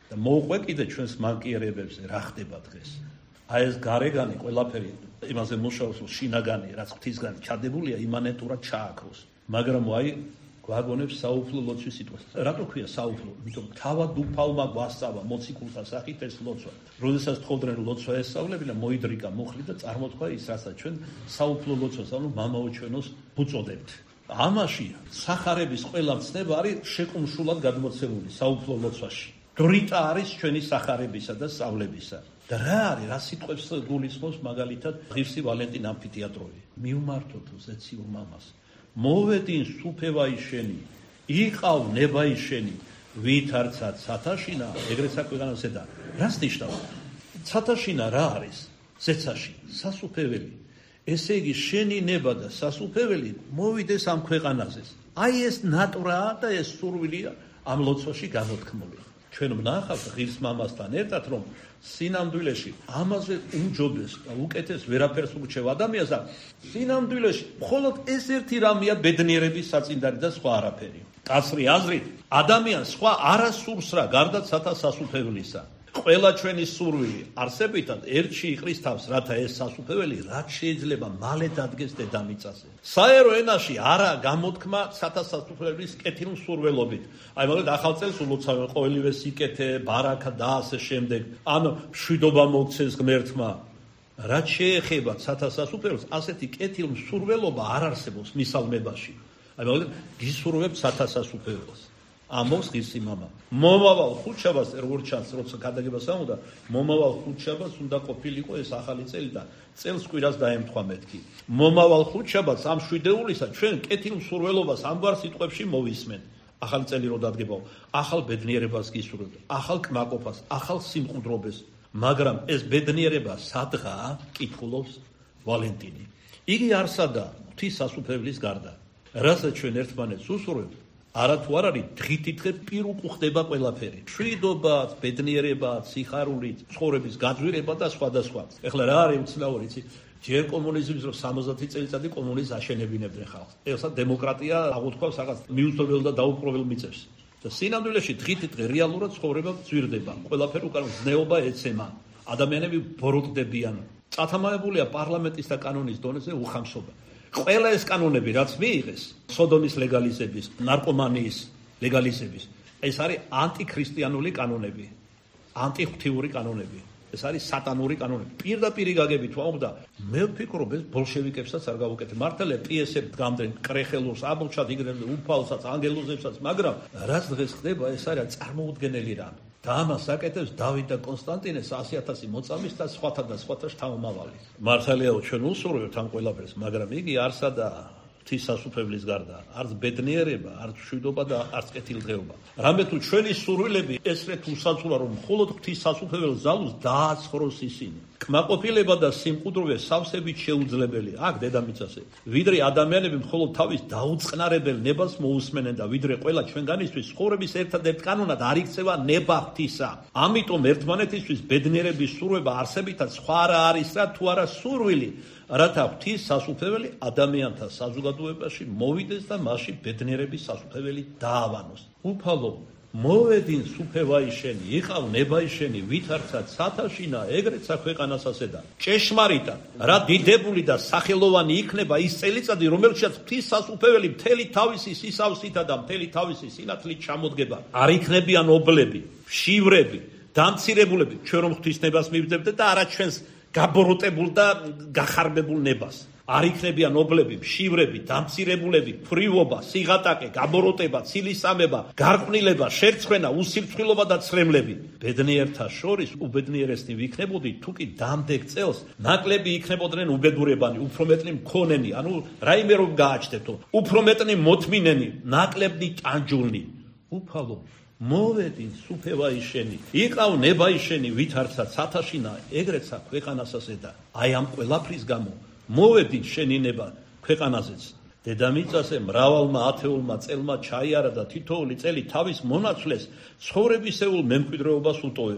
და მოუყვე კიდე ჩვენს მანკიერებებზე რა ხდება დღეს. აი ეს გარეგანი ყველაფერი იმაზე მუშაობს, რომ შინაგანი რაც ღვთისგან ჩადებულია იმანენტურად ჩააქროს. მაგრამ აი გვაგონებს საუფლო ლოცვის სიტყვას. რატო ქვია საუფლო? იმიტომ თავად უფალმა გვასწავლა მოციქულთა სახით ეს ლოცვა. როდესაც თხოვდნენ ლოცვა ესწავლებინა, მოიდრიკა მუხლი და წარმოთქვა ის, რასაც ჩვენ საუფლო ლოცვას, ანუ მამაო ჩვენოს ვუწოდებთ. ამაში სახარების ყველა მცნება არის შეკუმშულად გადმოცემული საუფლო ლოცვაში. დრიტა არის ჩვენი სახარებისა და სწავლებისა. და რა არის, რა სიტყვებს გულისხმობს მაგალითად ღირსი ვალენტინ ამფითეატროვი. მიუმართოთ ზეციურ მამას. მოვედინ სუფევაი შენი, იყავ ნებაი შენი, ვით არცად ცათაშინა, ეგრეცა ქვეყანაზე და რას ნიშნავს? ცათაშინა რა არის? ზეცაში, სასუფეველი. ესე იგი შენი ნება და სასუფეველი მოვიდეს ამ ქვეყანაზე. აი ეს ნატურაა და ეს სურვილია ამ ლოცვაში გამოთქმული. ჩვენ ვნახავთ ღირს მამასთან ერთად, რომ სინამდვილეში ამაზე უმჯობეს და უკეთეს ვერაფერს ურჩევ ადამიანს და სინამდვილეში მხოლოდ ეს ერთი რამეა ბედნიერების საწინდარი და სხვა არაფერი. კაცრი აზრით ადამიანს სხვა არასურს რა გარდა სათა სასუფევლისა. ყველა ჩვენი სურვილი არსებითად ერთში იყრის თავს, რათა ეს სასუფეველი რაც შეიძლება მალე დადგეს დედამიწაზე. საერო ენაში არა გამოთქმა სათა სასუფეველის კეთილ სურველობით. აი მაგალითად ახალ წელს ულოცავენ ყოველივე სიკეთე, ბარაკა და ასე შემდეგ. ანუ მშვიდობა მოგცეს ღმერთმა. რაც შეეხება სათა სასუფეველს, ასეთი კეთილ სურველობა არ არსებობს მისალმებაში. აი მაგალითად გისურვებთ სათა სასუფეველს. ამოს ღირსი მამა. მომავალ ხუთშაბათს როგორ ჩანს, როცა გადაგება სამუდა, მომავალ ხუთშაბათს უნდა ყოფილიყო ეს ახალი წელი და წელს კვირას დაემთხვა მეთქი. მომავალ ხუთშაბათს ამ შვიდეულისა ჩვენ კეთილ სურველობას ამგვარ სიტყვებში მოვისმენთ. ახალი წელი რო დადგებაო, ახალ ბედნიერებას გისურვებთ, ახალ კმაყოფას, ახალ სიმყუდრობეს, მაგრამ ეს ბედნიერება სადღაა? კითხულობს ვალენტინი. იგი არსადა ღვთის სასუფეველის გარდა. რასაც ჩვენ ერთმანეთს უსურვებთ, არა თუ არ არის დღითიდღე პირუკუ ხდება ყველაფერი. მშვიდობა, ბედნიერება, სიხარული, ცხოვრების გაძვირება და სხვა და სხვა. ეხლა რა არის უცნაური, იცი? ჯერ კომუნიზმის რო სამოცი წელიწადი კომუნიზმს აშენებინებდნენ ხალხს. ეხლა დემოკრატია აღუთქვავს რაღაც მიუწვეველ და დაუპყრობელ მიწებს. და სინამდვილეში დღითიდღე რეალურად ცხოვრება გძვირდება. ყველაფერი უკან ზნეობა ეცემა. ადამიანები ბოროტდებიან. წათამայებულია პარლამენტის და კანონის დონეზე უხამსობა. ყველა ეს კანონები, რაც მიიღეს, სოდომის ლეგალიზების, ნარკომანიის ლეგალიზების, ეს არის ანტიქრისტიანული კანონები, ანტიღვთიური კანონები. ეს არის სატანური კანონები. პირდაპირი გაგებით ვამბობ და მე ვფიქრობ, ეს ბოლშევიკებსაც არ გავუკეთებ. მართალია პიესებს დგამდნენ კრეხელურს, აბოჩად იგრებდნენ უფალსაც, ანგელოზებსაც, მაგრამ რაც დღეს ხდება, ეს არის წარმოუდგენელი რამ. და ამას აკეთებს დავით და კონსტანტინეს ასი ათასი მოწამის და სხვათა და სხვათა შთამომავალი. მართალიაო ჩვენ უსურვებთ ამ ყველაფერს, მაგრამ იგი არსადა ღვთის სასუფეველის გარდა, არც ბედნიერება, არც მშვიდობა და არც კეთილდღეობა. რამე თუ ჩვენი სურვილები ესრეთ უსაცურა, რომ მხოლოდ ღვთის სასუფეველს ზალუს დააცხროს ისინი. კმაყოფილება და სიმყუდროვე სავსებით შეუძლებელია აქ დედამიწაზე. ვიდრე ადამიანები მხოლოდ თავის დაუწყნარებელ ნებას მოусმენენ და ვიდრე ყველა ჩვენგანისთვის ცხოვრების ერთადერთ კანონად არ იქცევა ნება ღვთისა. ამიტომ ერთმანეთისთვის ბედნიერების სურვება არსებითად სხვა არა არის რა თუ არა სურვილი, რათა ღვთის სასუფეველი ადამიანთა საზოგადოებაში მოვიდეს და მასში ბედნიერების სასუფეველი დაავანოს. უფალო, მოვედინ სუფევაი შენი, იყავ ნებაი შენი, ვითარცად სათაშინა, ეგრეცა ქვეყანასასე და ჭეშმარიტად, რა დიდებული და სახელოვანი იქნება ის წელიწადი, რომელშიც ღვთის სასუფეველი მთელი თავისი სისავსითა და მთელი თავისი სინათლით ჩამოდგება. არ იქნებიან ობლები, შივრები, დამცირებულები, ჩვენ რომ ღვთის ნებას მივიდებდეთ და არა ჩვენს გაბოროტებულ და გახარბებულ ნებას. არ იქნებიან ობლები, შივრები, დამცირებულები, ფრივობა, სიღატაკე, გაბოროტება, ცილისამება, გარყვნილება, შერცხვენა, უსირცხვილობა და ცრემლები. ბედნიერთა შორის უბედნიერესნი ვიქნებოდით, თუ კი დამდეგ წელს ნაკლები იქნებოდნენ უბედურებანი, უფრო მეტნი მქონენი, ანუ რაიმე რომ გააჩნდეთო, უფრო მეტნი მოთმინენი, ნაკლებნი ტანჯულნი. უფალო, მოვედინ სუფევაი შენი, იყავ ნებაი შენი, ვითარცა ცათაშინა, ეგრეცა ქვეყანასასე და აი ამ ყველაფრის გამო მოვედინ შენი ნება ქვეყანაზეც. დედამიწაზე მრავალმა ათეულმა წელმა ჩაიარა და თითოეული წელი თავის მონაცვლეს ცხოვრებისეულ მემკვიდრეობას უტოვებს.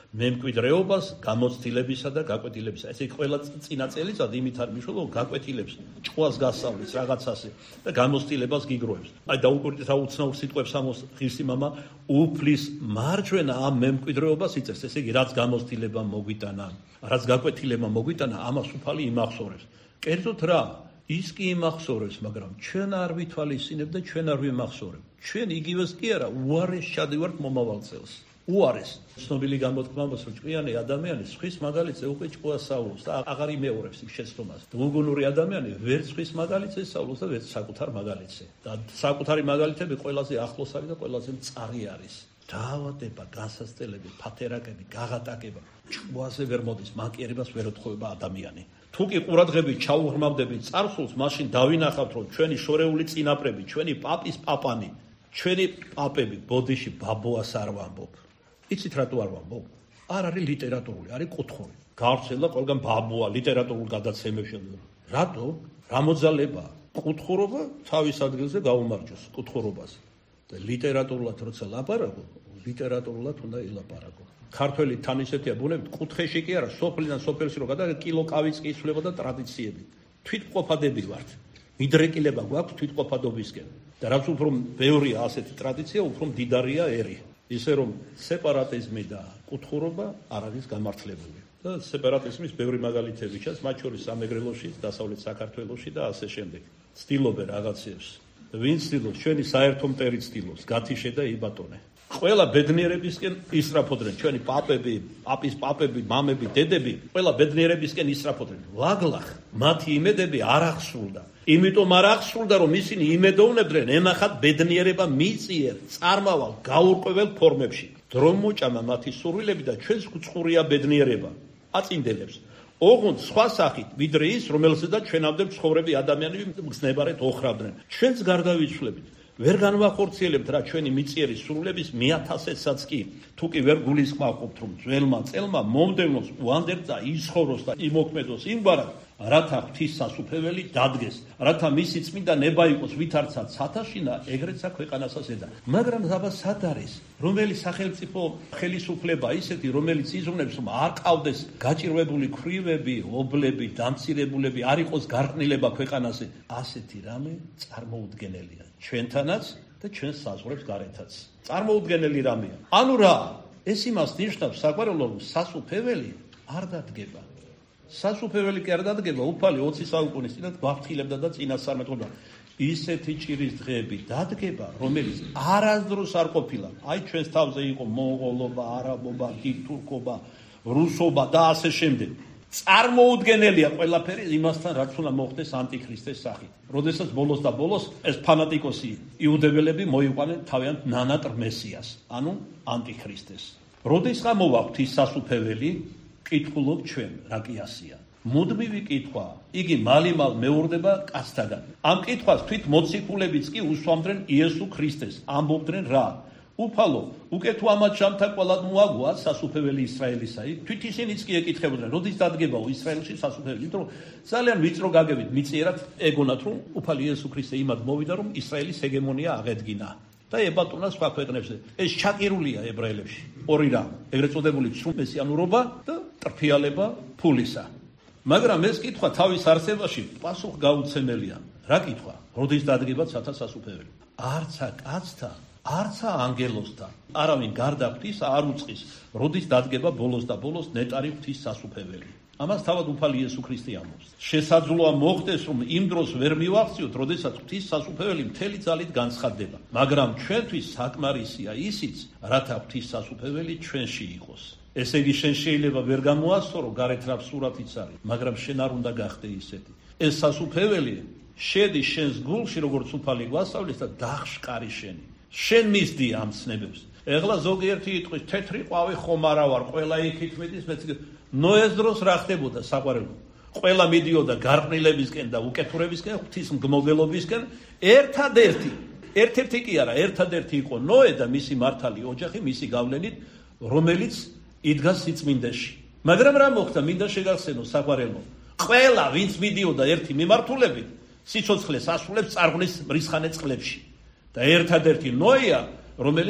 მემკვიდრეობას გამოცდილებისა და გაკვეთილებისა. ესე იგი ყველა წინა წელიწად იმით არ მიშველო გაკვეთილებს, ჭყვას გასწავლის რაღაცაზე და გამოცდილებას გიგროვებს. აი დაუკვირდით რა უცნაურ სიტყვებს ამოს ღირსი მამა უფლის მარჯვენა ამ მემკვიდრეობას იწევს. ესე იგი რაც გამოცდილება მოგვიტანა, რაც გაკვეთილება მოგვიტანა, ამას უფალი იმახსოვრებს. კერძოდ რა? ის კი იმახსოვრებს, მაგრამ ჩვენ არ ვითვალისწინებ და ჩვენ არ ვიმახსოვრებ. ჩვენ იგივეს კი არა, უარეს ჩადივართ მომავალ წელს. უარეს. ცნობილი გამოთქმა ამბობს, რომ ჭკვიანი ადამიანი სხვის მაგალითზე უკვე ჭკუას სწავლობს და აღარ იმეორებს იქ შეცდომას. უგუნური ადამიანი ვერ სხვის მაგალითზე სწავლობს და ვერ საკუთარ მაგალითზე. და საკუთარი მაგალითები ყველაზე ახლოს არის და ყველაზე მწარი არის. დაავადება, გასასწელები, ფათერაკები, გაღატაკება ჭკუაზე ვერ მოდის, მანკიერებას ვერ ეთხოვება ადამიანი. თუ კი ყურადღებით ჩაუღრმავდებით წარსულს, მაშინ დავინახავთ, რომ ჩვენი შორეული წინაპრები, ჩვენი პაპის პაპანი, ჩვენი პაპები ბოდიში ბაბოას არ ვამბობ. იცით რატო არ ვამბობ? არ არის ლიტერატურული, არის კუთხური. გავრცელდა ყველგან ბაბოა ლიტერატურულ გადაცემებში. რატო? რა მოძალება? კუთხურობა თავის ადგილზე გაუმარჯოს კუთხურობას. და ლიტერატურულად როცა ლაპარაკო, ლიტერატურულად უნდა ილაპარაკო. ქართველი თან ისეთია ბუნებით, კუთხეში კი არა, სოფლიდან სოფელში რო გადა კილო კავიც კი იცვლება და ტრადიციები. თვითმყოფადები ვართ. მიდრეკილება გვაქვს თვითმყოფადობისკენ. და რაც უფრო ბევრია ასეთი ტრადიცია, უფრო მდიდარია ერი. ისე რომ სეპარატიზმი და კუთხურობა არ არის გამართლებული. და სეპარატიზმის ბევრი მაგალითები ჩანს, მათ შორის სამეგრელოში, დასავლეთ საქართველოში და ასე შემდეგ. ცდილობენ რაღაცებს. ვინ ცდილობს? ჩვენი საერთო მტერი ცდილობს, გათიშე და იბატონე. ყველა ბედნიერებისკენ ისრაფოდნენ, ჩვენი პაპები, პაპის პაპები, მამები, დედები, ყველა ბედნიერებისკენ ისრაფოდნენ. ლაგლახ მათი იმედები არ აღსრულდა. იმიტომ არ აღსრულდა, რომ ისინი იმედოვნებდნენ, ენახათ ბედნიერება მიწიერ, წარმავალ, გაურკვეველ ფორმებში. დრო მოჭამა მათი სურვილები და ჩვენს უცხურია ბედნიერება. აწინდელებს. ოღონდ სხვა სახით, ვიდრე ის, რომელზედაც ჩვენამდე მცხოვრები ადამიანები მგზნებარეთ ოხრავდნენ. ჩვენც გარდავიცვლებით. ვერ განვახორციელებთ რა ჩვენი მიწიერი სურვილების მეათასედსაც კი, თუ კი ვერ გულისხმავთ, რომ ძველმა წელმა მომდევნოს უანდერთ და ისხოვროს და იმოქმედოს იმგვარად, რათა ღვთის სასუფეველი დადგეს, რათა მისი წმინდა ნება იყოს ვითარცა ცათაშინა, ეგრეცა ქვეყანასაც ედა. მაგრამ დაბა სად არის? რომელი სახელმწიფო ხელისუფლება ისეთი, რომელიც იზრუნებს, რომ არ ყავდეს გაჭირვებული ქვრივები, ობლები, დამცირებულები, არ იყოს გარყნილება ქვეყანაზე. ასეთი რამე წარმოუდგენელია. ჩვენთანაც და ჩვენ საზღვრებს გარეთაც. წარმოუდგენელი რამეა. ანუ რა? ეს იმას ნიშნავს საყვარელო, რომ სასუფეველი არ დადგება. სასუფეველი კი არ დადგება, უფალი ოცი საუკუნის წინათ გვაფრთხილებდა და წინასწარმეტყველდა. ისეთი ჭირის დღეები დადგება, რომელიც არასდროს არ ყოფილა. აი ჩვენს თავზე იყო მონღოლობა, არაბობა, თურქობა, რუსობა და ასე შემდეგ. წარმოუდგენელია ყველაფერი იმასთან, რაც უნდა მოხდეს ანტიქრისტეს სახით. როდესაც ბოლოს და ბოლოს ეს ფანატიკოსი იუდეველები მოიყვანენ თავიანთ ნანატ მესიას, ანუ ანტიქრისტეს. როდესაც მოვა ღვთის სასუფეველი, კითხულობ ჩვენ, რა კი ასია. მუდმივი კითხვა, იგი მალიმალ მეორდება კაცთაგან. ამ კითხვას თვით მოციქულებიც კი უსვამდნენ იესო ქრისტეს, ამბობდნენ რა? უფალო, უკეთ ამათ შამთაყვალად მოაგოა სასუფეველი ისრაელისა. თვით ისინიც კი ეკითხებოდნენ, როდის დადგებაო ისრაელში სასუფეველი, იმიტომ რომ ძალიან ვიწრო გაგებით მიწიერად ეგონათ, რომ უფალი იესო ქრისტე იმად მოვიდა, რომ ისრაელის ჰეგემონია აღედგინა. და ებატონა სხვა ქვეყნებზე. ეს ჩაკირულია ებრაელებში. ორი რამ, ეგრეთ წოდებული სრულმესიანურობა და ტრფიალება ფულისა. მაგრამ ეს კითხვა თავის არსებაში პასუხ გაუცემელია. რა კითხვა? როდის დადგება ცათა სასუფეველი? არცა კაცთა, არცა ანგელოსთა, არავინ გარდა ღვთის არ უწყის, როდის დადგება ბოლოს და ბოლოს ნეტარი ღვთის სასუფეველი. ამას თავად უფალი იესო ქრისტე ამბობს. შესაძლოა მოხდეს, რომ იმ დროს ვერ მივახციოთ, როდესაც ღვთის სასუფეველი მთელი ძალით განცხადდება. მაგრამ ჩვენთვის საკმარისია ისიც, რათა ღვთის სასუფეველი ჩვენში იყოს. ესე იგი, შენ შეიძლება ვერ გამოასწორო გარეთ რა სურათიც არის, მაგრამ შენ არ უნდა გახდე ისეთი. ეს სასუფეველი შედის შენს გულში, როგორც უფალი გვასწავლის და დახშკარი შენი. შენ მისდი ამ ცნებებს. ეხლა ზოგიერთი იტყვის, თეთრი ყვავი ხომ არა ვარ, ყველა იქით მიდის, მეც ნოეს დროს რა ხდებოდა საყვარელო? ყველა მიდიოდა გარყნილებისკენ და უკეთურებისკენ, ღვთის მგმობელობისკენ, ერთადერთი, ერთ-ერთი კი არა, ერთადერთი იყო ნოე და მისი მართალი ოჯახი, მისი გავლენით, რომელიც იდგა სიწმინდეში. მაგრამ რა მოხდა? მინდა შეგახსენო საყვარელო. ყველა, ვინც მიდიოდა ერთი მიმართულებით, სიცოცხლეს ასრულებს წარღვნის მრისხანე წყლებში. და ერთადერთი ნოეა, რომელიც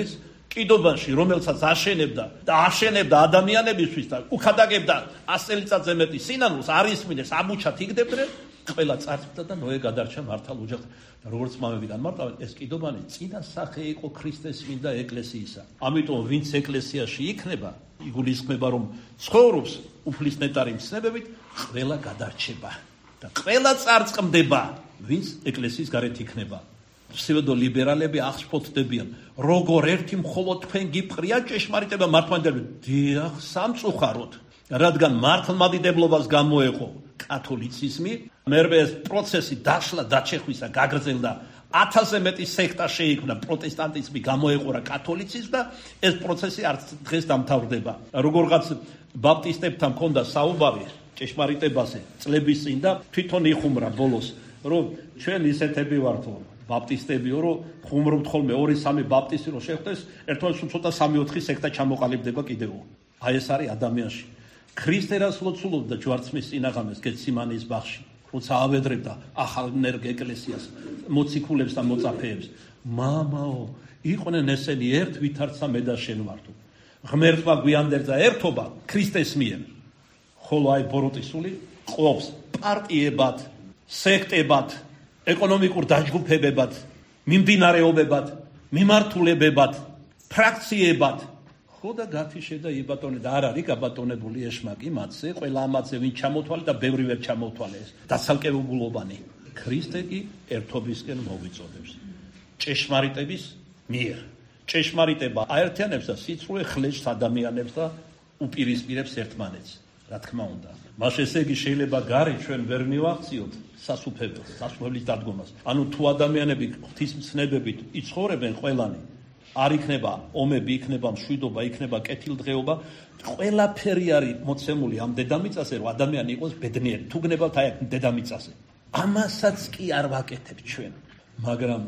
კიდობაში, რომელსაც აშენებდა და აშენებდა ადამიანებისთვის და უქადაგებდა ას წელიწადზე მეტი სინანულს, არის მინეს ამუჩად იგდებდნენ, ყველა წარწმდა და ნოე გადარჩა მართალ ოჯახს. და როგორც მამები განმარტავენ, ეს კიდობანი წინა სახე იყო ქრისტეს წმინდა ეკლესიისა. ამიტომ ვინც ეკლესიაში იქნება, იგულისხმება რომ ცხოვრობს უფლის ნეტარი მცნებებით, ყველა გადარჩება და ყველა წარწმდება, ვინც ეკლესიის გარეთ იქნება. ფსევდოლიბერალები აღშფოთდებიან, როგორ ერთი მხოლოდ თქვენ გიფყრია ჭეშმარიტება მართლმადიდებლობა. დიახ, სამწუხაროდ, რადგან მართლმადიდებლობას გამოეყო კათოლიციზმი, მერვე ეს პროცესი დაშლა, დაჩეხვისა, გაგრძელდა. ათასზე მეტი სექტა შეიქმნა, პროტესტანტიზმი გამოეყურა კათოლიციზმს და ეს პროცესი არც დღეს დამთავრდება. როგორღაც ბაპტისტებთან ჰქონდა საუბარი ჭეშმარიტებაზე წლების წინ და თვითონ იხუმრა ბოლოს, რომ ჩვენ ისეთები ვართ, ბაპტისტებიო, რომ ხუმრობთ ხოლმე ორი სამი ბაპტისტი რომ შეხვდეს, ერთმანეთს უცოტა სამი ოთხი სექტა ჩამოყალიბდება კიდევ. აი ეს არის ადამიანში. ქრისტე რას ლოცულობდა ჯვარცმის წინაღამეს გეციმანის ბაღში, როცა ავედრებდა ახალ ნერგ ეკლესიას, მოციქულებს და მოწაფეებს. მამაო, იყვნენ ესენი ერთ ვითარცა მე და შენ ვართო. ღმერთმა გვიანდერძა ერთობა ქრისტეს მიერ. ხოლო აი ბოროტისული ყოფს პარტიებად, სექტებად, ეკონომიკურ დაჯგუფებებად, მიმდინარეობებად, მიმართულებებად, ფრაქციებად. ხო და გათიშე და იბატონე და არ არის გაბატონებული ეშმაკი მათზე, ყველა ამათზე ვინ ჩამოთვალე და ბევრი ვერ ჩამოთვალე ეს დასალკევებულობანი. ქრისტე კი ერთობისკენ მოვიწოდებს. ჭეშმარიტების მიერ. ჭეშმარიტება აერთიანებს და სიცრუე ხლეშს ადამიანებს და უპირისპირებს ერთმანეთს. რა თქმა უნდა. მას ესე იგი შეიძლება გარე ჩვენ ვერ მივახციოთ სასუფეველს, სასუფეველის დადგომას. ანუ თუ ადამიანები ღვთისმცნებებით იცხოვრებენ ყველანი, არ იქნება ომები, იქნება მშვიდობა, იქნება კეთილდღეობა, ყველაფერი არის მოცემული ამ დედამიწაზე, რომ ადამიანი იყოს ბედნიერი. თუ გნებავთ აი აქ დედამიწაზე. ამასაც კი არ ვაკეთებ ჩვენ. მაგრამ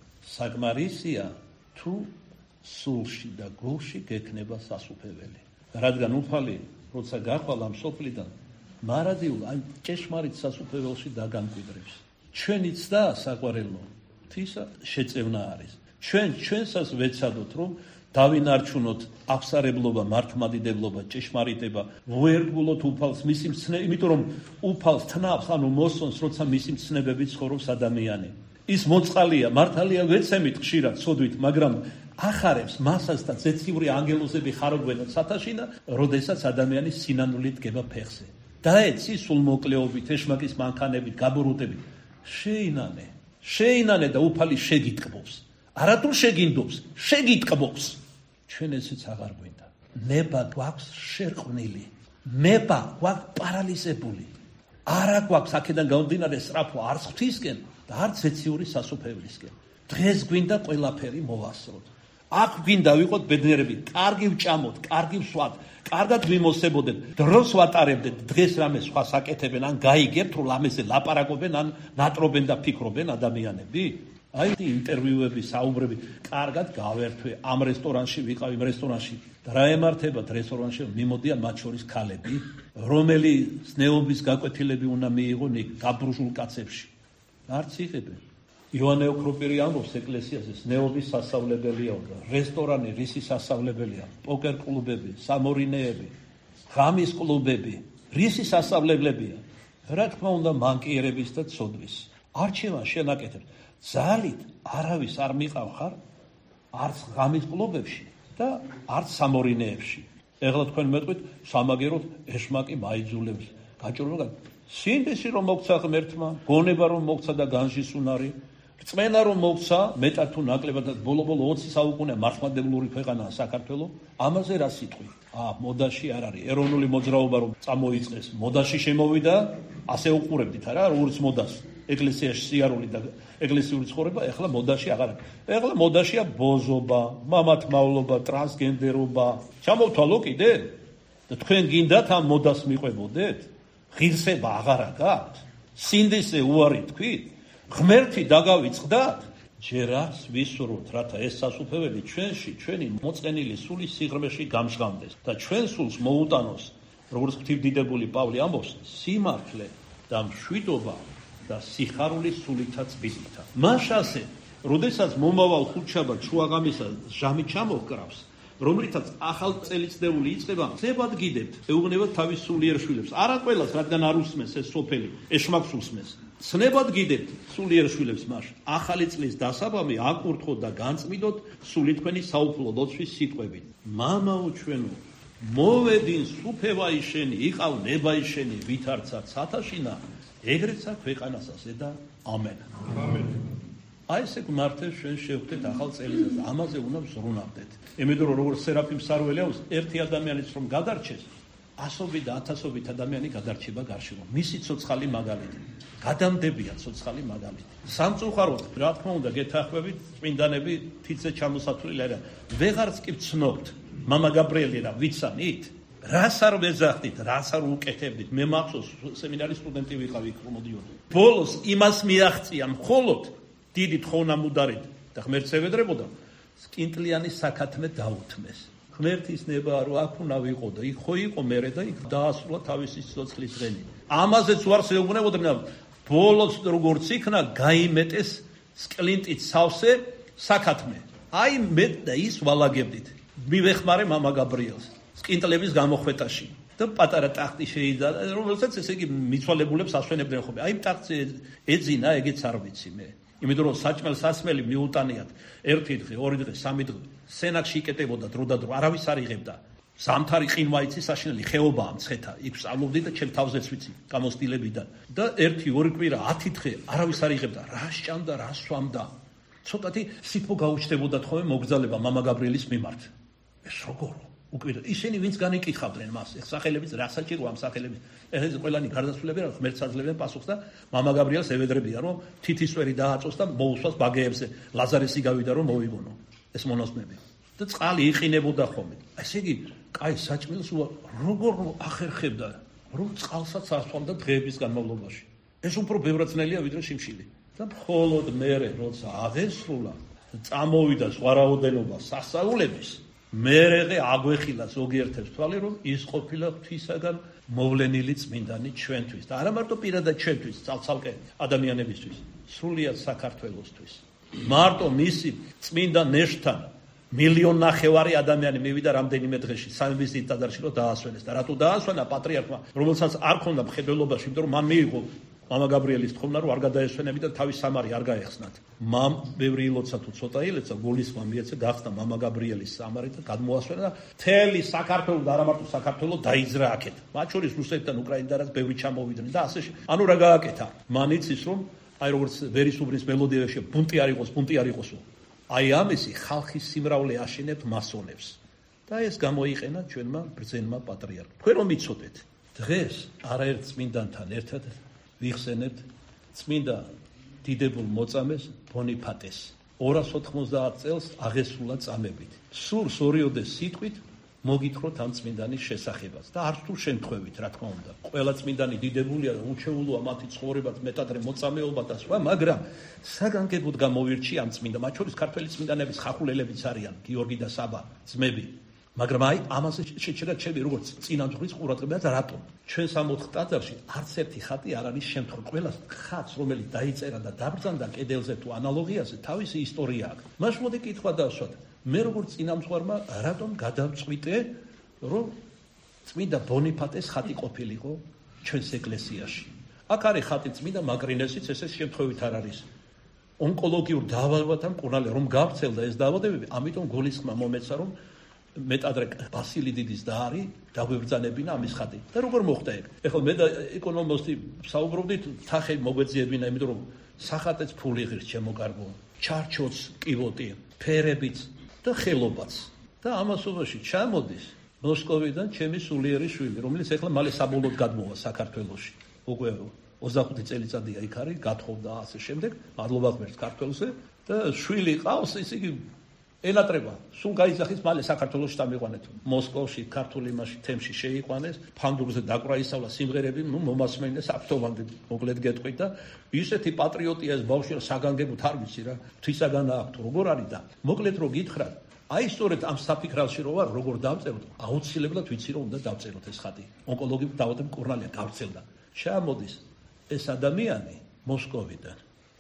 საკმარისია თუ სულში და გულში გექნება სასუფეველი. რადგან უფალი როცა გახვალ ამ სოფლიდან, მარადიულ აი ჭეშმარიტ სასუფეველში დაგამკვიდრებს. ჩვენი ცდა საყვარელო ღვთისა შეწევნა არის. ჩვენ ჩვენსას ვეცადოთ, რომ დავინარჩუნოთ აღსარებლობა, მართლმადიდებლობა, ჭეშმარიტება, ვუერთგულოთ უფალს, მისი მცნე, იმიტომ რომ უფალს თნავს, ანუ მოსწონს, როცა მისი მცნებებით ცხოვრობს ადამიანი. ის მოწყალია, მართალია ვეცემით ხშირად, ცოდვით, მაგრამ ახარებს მასას და ზეციური ანგელოზები ხარობენ სათავეში და როდესაც ადამიანი სინანულით დგება ფეხზე. დაეცი სულმოკლეობით, ეშმაკის მანქანებით, გაბოროტებით. შეინანე, შეინანე და უფალი შეგიტყბობს. არათუ შეგინდობს, შეგიტყბობს. ჩვენ ესეც აღარ გვინდა. ნება გვაქვს შერყვნილი, ნება გვაქვს პარალიზებული. არა გვაქვს აქედან გამომდინარე სწრაფო არც ღვთისკენ და არც ზეციური სასუფევლისკენ. დღეს გვინდა ყველაფერი მოვასწროთ. აქ გვინდა ვიყოთ ბედნიერები, კარგი ვჭამოთ, კარგი ვსვათ, კარგად ვიმოსებოდეთ, დროს ვატარებდეთ, დღეს რამე სხვა საკეთებენ, ან გაიგებთ, რომ ამაზე ლაპარაკობენ, ან ნატრობენ და ფიქრობენ ადამიანები. აი ინტერვიუები, საუბრები, კარგად გავერთვე, ამ რესტორანში ვიყავ, იმ რესტორანში. და რა ემართებათ რესტორანში, მიმოდიან მათ შორის ქალები, რომელი ზნეობის გაკვეთილები უნდა მიიღონ იქ გაბრუჟულ კაცებში. არც იღებენ. იოანე ოქროპირი ამბობს ეკლესიაზე, ზნეობის სასწავლებელია და რესტორანი რისი სასწავლებელია, პოკერ კლუბები, სამორინეები, ღამის კლუბები, რისი სასწავლებლებია. რა თქმა უნდა, მანკიერების და ცოდვის. არჩევან შენაკეთებს. ძალით არავის არ მიყავ ხარ, არც ღამის კლუბებში და არც სამორინეებში. ეხლა თქვენ მეტყვით, სამაგეროდ ეშმაკი მაიძულებს. გაჭირვება სინდისი რომ მოგცა ღმერთმა, გონება რომ მოგცა და განжის უნარი, რწმენა რომ მოგცა, მეტად თუ ნაკლებად და ბოლო-ბოლო ოცი საუკუნე მართლმადებლური ქვეყანაა საქართველო, ამაზე რა სიტყვი? აა, მოდაში არ არის, ეროვნული მოძრაობა რომ წამოიწყეს, მოდაში შემოვიდა, ასე უყურებდით არა, როგორც მოდას. ეკლესიაში სიარული და ეკლესიური ცხოვრება, ეხლა მოდაში აღარ არის. ეხლა მოდაშია ბოზობა, მამათმავლობა, ტრანსგენდერობა. ჩამოვთვალო კიდე? და თქვენ გინდათ ამ მოდას მიყვებოდეთ? ღირსება აღარა გაქვთ? სინდისე უარი თქვით? ღმერთი დაგავიწყდათ? ჯერ არც ვისურვოთ, რათა ეს სასუფეველი ჩვენში, ჩვენი მოწყენილი სულის სიღრმეში გამჟღავნდეს და ჩვენ სულს მოუტანოს, როგორც ღვთისმდიდებული პავლე ამბობს, სიმართლე და მშვიდობა და სიხარულის სულითა წბილითა. მაშასე როდესაც მომავალ ხუთშაბათ შუაღამისა ჟამი ჩამოჰკრავს, რომლითაც ახალ წელიწდეული იწყება, ხდებათ გიდებთ, ეუბნებათ თავის სულიერ შვილებს. არა ყველას, რადგან არ უსმეს ეს სოფელი, ეშმაკს უსმეს. ცნებად გიდებთ სულიერ შვილებს მას. ახალი წლის დასაბამი აკურთხოთ და განწმიდოთ სული თქვენი საუფლო ლოცვის სიტყვებით. მამაო ჩვენო, მოვედინ სუფევა შენი, იყავ ნება შენი, ვითარცა ცათაშინა, ეგრეცა ქვეყანასა ზედა. ამენ. ამენ. აი ესე გმართებს ჩვენ შევხვდეთ ახალ წელიწადს, ამაზე უნდა ვზრუნავდეთ. იმიტომ რომ როგორც სერაფიმ სარველი აქვს, ერთი ადამიანიც რომ გადარჩეს, ასობით და ათასობით ადამიანი გადარჩება გარშემო. მისი ცოცხალი მაგალითი. გადამდებია ცოცხალი მაგალითი. სამწუხაროდ, რა თქმა უნდა, გეთანხმებით, წმინდანები თითზე ჩამოსათვლილი არა. ვეღარც კი ვცნობთ, მამა გაბრიელი რა ვიცანით? რას არ ვეძახდით, რას არ უკეთებდით? მე მახსოვს, სემინარის სტუდენტი ვიყავი, იქ რომ მოდიოდი. ბოლოს იმას მიაღწია მხოლოდ დიდი თხოვნამ უდარით და ღმერთს ევედრებოდა, სკინტლიანი საქათმე დაუთმეს. ღმერთის ნება რო აქ უნდა ვიყო და იქ ხო იყო მერე და იქ დაასრულა თავისი სიცოცხლის დღენი. ამაზეც უარს ეუბნებოდნენ, ბოლოს როგორც იქნა, გაიმეტეს სკლინტით სავსე საქათმე. აი მე და ის ვალაგებდით. მივეხმარე მამა გაბრიელს სკინტლების გამოხვეტაში. და პატარა ტახტი შეიძალა, რომელსაც ესე იგი მიცვალებულებს ასვენებდნენ ხოლმე. აი ტახტზე ეძინა, ეგეც არ ვიცი მე. იმიტომ რომ საჭმელ სასმელი მიუტანიათ ერთი დღე, ორი დღე, სამი დღე. სენაკში იკეტებოდა დრო და დრო, არავის არ იღებდა. ზამთარი ყინვა იცი საშინელი ხეობაა მცხეთა. იქ სწავლობდი და ჩემ თავზეც ვიცი გამოსტილებიდან. და ერთი ორი კვირა, ათი დღე არავის არ იღებდა. რა სჭამდა, რა სვამდა. ცოტათი სიფო გაუჩნდებოდა თქო მოგზალება მამა გაბრიელის მიმართ. ეს როგორ? უკვირდა. ისინი ვინც განიკითხავდნენ მას, ეს სახელების რა საჭიროა ამ სახელების. ეს ყველანი გარდაცვლილებია, რომ ღმერთს აძლევენ პასუხს და მამა გაბრიელს ევედრებიან, რომ თითისვერი დააწოს და მოусვას ბაგეებზე. ლაზარესი გავიდა რომ მოიგონო ეს მონაზვნები. და წყალი იყინებოდა ხოლმე. ესე იგი, კაი საჭმელს როგორ ახერხებდა, რომ წყალსაც ასვამდა დღეების განმავლობაში. ეს უფრო ბევრად ძნელია ვიდრე შიმშილი. და მხოლოდ მერე როცა აღესრულა, წამოვიდა სხვა რაოდენობა სასაულების, მერე აგვეხილა ზოგიერთებს თვალი, რომ ის ყოფილა ღვთისაგან მოვლენილი წმინდანი ჩვენთვის. და არა მარტო პირადად ჩვენთვის, ცალ-ცალკე ადამიანებისთვის, სრულიად საქართველოსთვის. მარტო მისი წმინდა ნეშთან მილიონ ნახევარი ადამიანი მივიდა რამდენიმე დღეში, სამი ვიზიტ ტაძარში რომ დაასვენეს. და რატო დაასვენა პატრიარქმა, რომელსაც არ ქონდა მხედველობაში, იმიტომ რომ მან მიიღო მამა გაბრიელის თხოვნა, რომ არ გადაესვენები და თავის სამარი არ გაეხსნათ. მამ ბევრი ილოცა თუ ცოტა ილეცა, გულისხმა მიეცა, გახსნა მამა გაბრიელის სამარი და გადმოასვენა და მთელი საქართველო და არა მარტო საქართველო დაიძრა აქეთ. მათ შორის რუსეთიდან, უკრაინიდანაც ბევრი ჩამოვიდნენ და ასე. ანუ რა გააკეთა? მან იცის რომ აი როგორც ვერისუბნის მელოდიაში ბუნტი არ იყოს, ბუნტი არ იყოსო. აი ამისი ხალხის სიმრავლე აშენებთ მასონებს. და ეს გამოიყენა ჩვენმა ბრძენმა პატრიარქმა. თქვენ რომ იცოდეთ, დღეს არაერთ წმინდანთან ერთად ვიხსენებთ წმინდა დიდებულ მოწამეს ბონიფატეს. ორას ოთხმოცდაათ წელს აღესრულა წამებით. სურს ორიოდეს სიტყვით მოგითხროთ ამ წმინდანის შესახებას და არც თუ შემთხვევით, რა თქმა უნდა. ყველა წმინდანი დიდებულია და უჩვეულოა მათი ცხოვრებაც, მეტადრე მოწამეობა და სხვა, მაგრამ საგანგებოდ გამოვირჩია ამ წმინდა, მათ შორის ქართველი წმინდანების ხახულელებიც არიან, გიორგი და საბა, ძმები. მაგრამ აი ამაზე შეჭერა ჩემი როგორც წინამძღვრის ყურადღება და რატომ? ჩვენ სამოთხ ტაძარში არც ერთი ხატი არ არის შემთხვევი. ყველას ხატს, რომელიც დაიწერა და დაბრძანდა კედელზე თუ ანალოგიაზე, თავისი ისტორია აქვს. მას მოდი კითხვა დავსვათ. მე როგორც წინამძღვარმა რატომ გადავწყვიტე, რომ წმინდა ბონიფატეს ხატი ყოფილიყო ჩვენს ეკლესიაში? აქ არის ხატი წმინდა მაკრინესიც, ესე შემთხვევით არ არის. ონკოლოგიურ დაავადებათა მკურნალია, რომ გავრცელდა ეს დაავადებები, ამიტომ გულისხმა მომეცა, რომ მეტადრე ბასილი დიდის და არის დაგვებრძანებინა ამის ხატი. და როგორ მოხდა ეგ? ეხლა მე და ეკონომისტი საუბრობდით, თახე მოგვეძიებინა, იმიტომ რომ სახატეც ფული ღირს შემოკარგო, ჩარჩოც კივოტი, ფერებიც და ხელობაც. და ამასობაში ჩამოდის მოსკოვიდან ჩემი სულიერი შვილი, რომელიც ეხლა მალე საბოლოოდ გადმოვა საქართველოში. უკვე ოცდახუთი წელიწადია იქ არის, გათხოვდა ასე შემდეგ, მადლობა ღმერთს ქართველზე და შვილი ყავს, ისე იგი ელატრება, სულ გაიძახის მალე საქართველოში დამიყვანეთ. მოსკოვში, ქართული მასში თემში შეიყვანეს, ფანდურზე დაკვრა ისავლა სიმღერები, ნუ მომასმენეს აქტოვანდი, მოკლედ გეტყვით და ისეთი პატრიოტია ეს ბავშვი, საგანგებოდ არ ვიცი რა, ღვთისაგან აქვს, როგორ არის და მოკლედ რო გითხრათ, აი სწორედ ამ საფიქრალში რო ვარ, როგორ დავწეროთ, აუცილებლად ვიცი რომ უნდა დავწეროთ ეს ხატი. ონკოლოგიურ დაავადებამ მკურნალია გავრცელდა. ჩამოდის ეს ადამიანი მოსკოვიდან,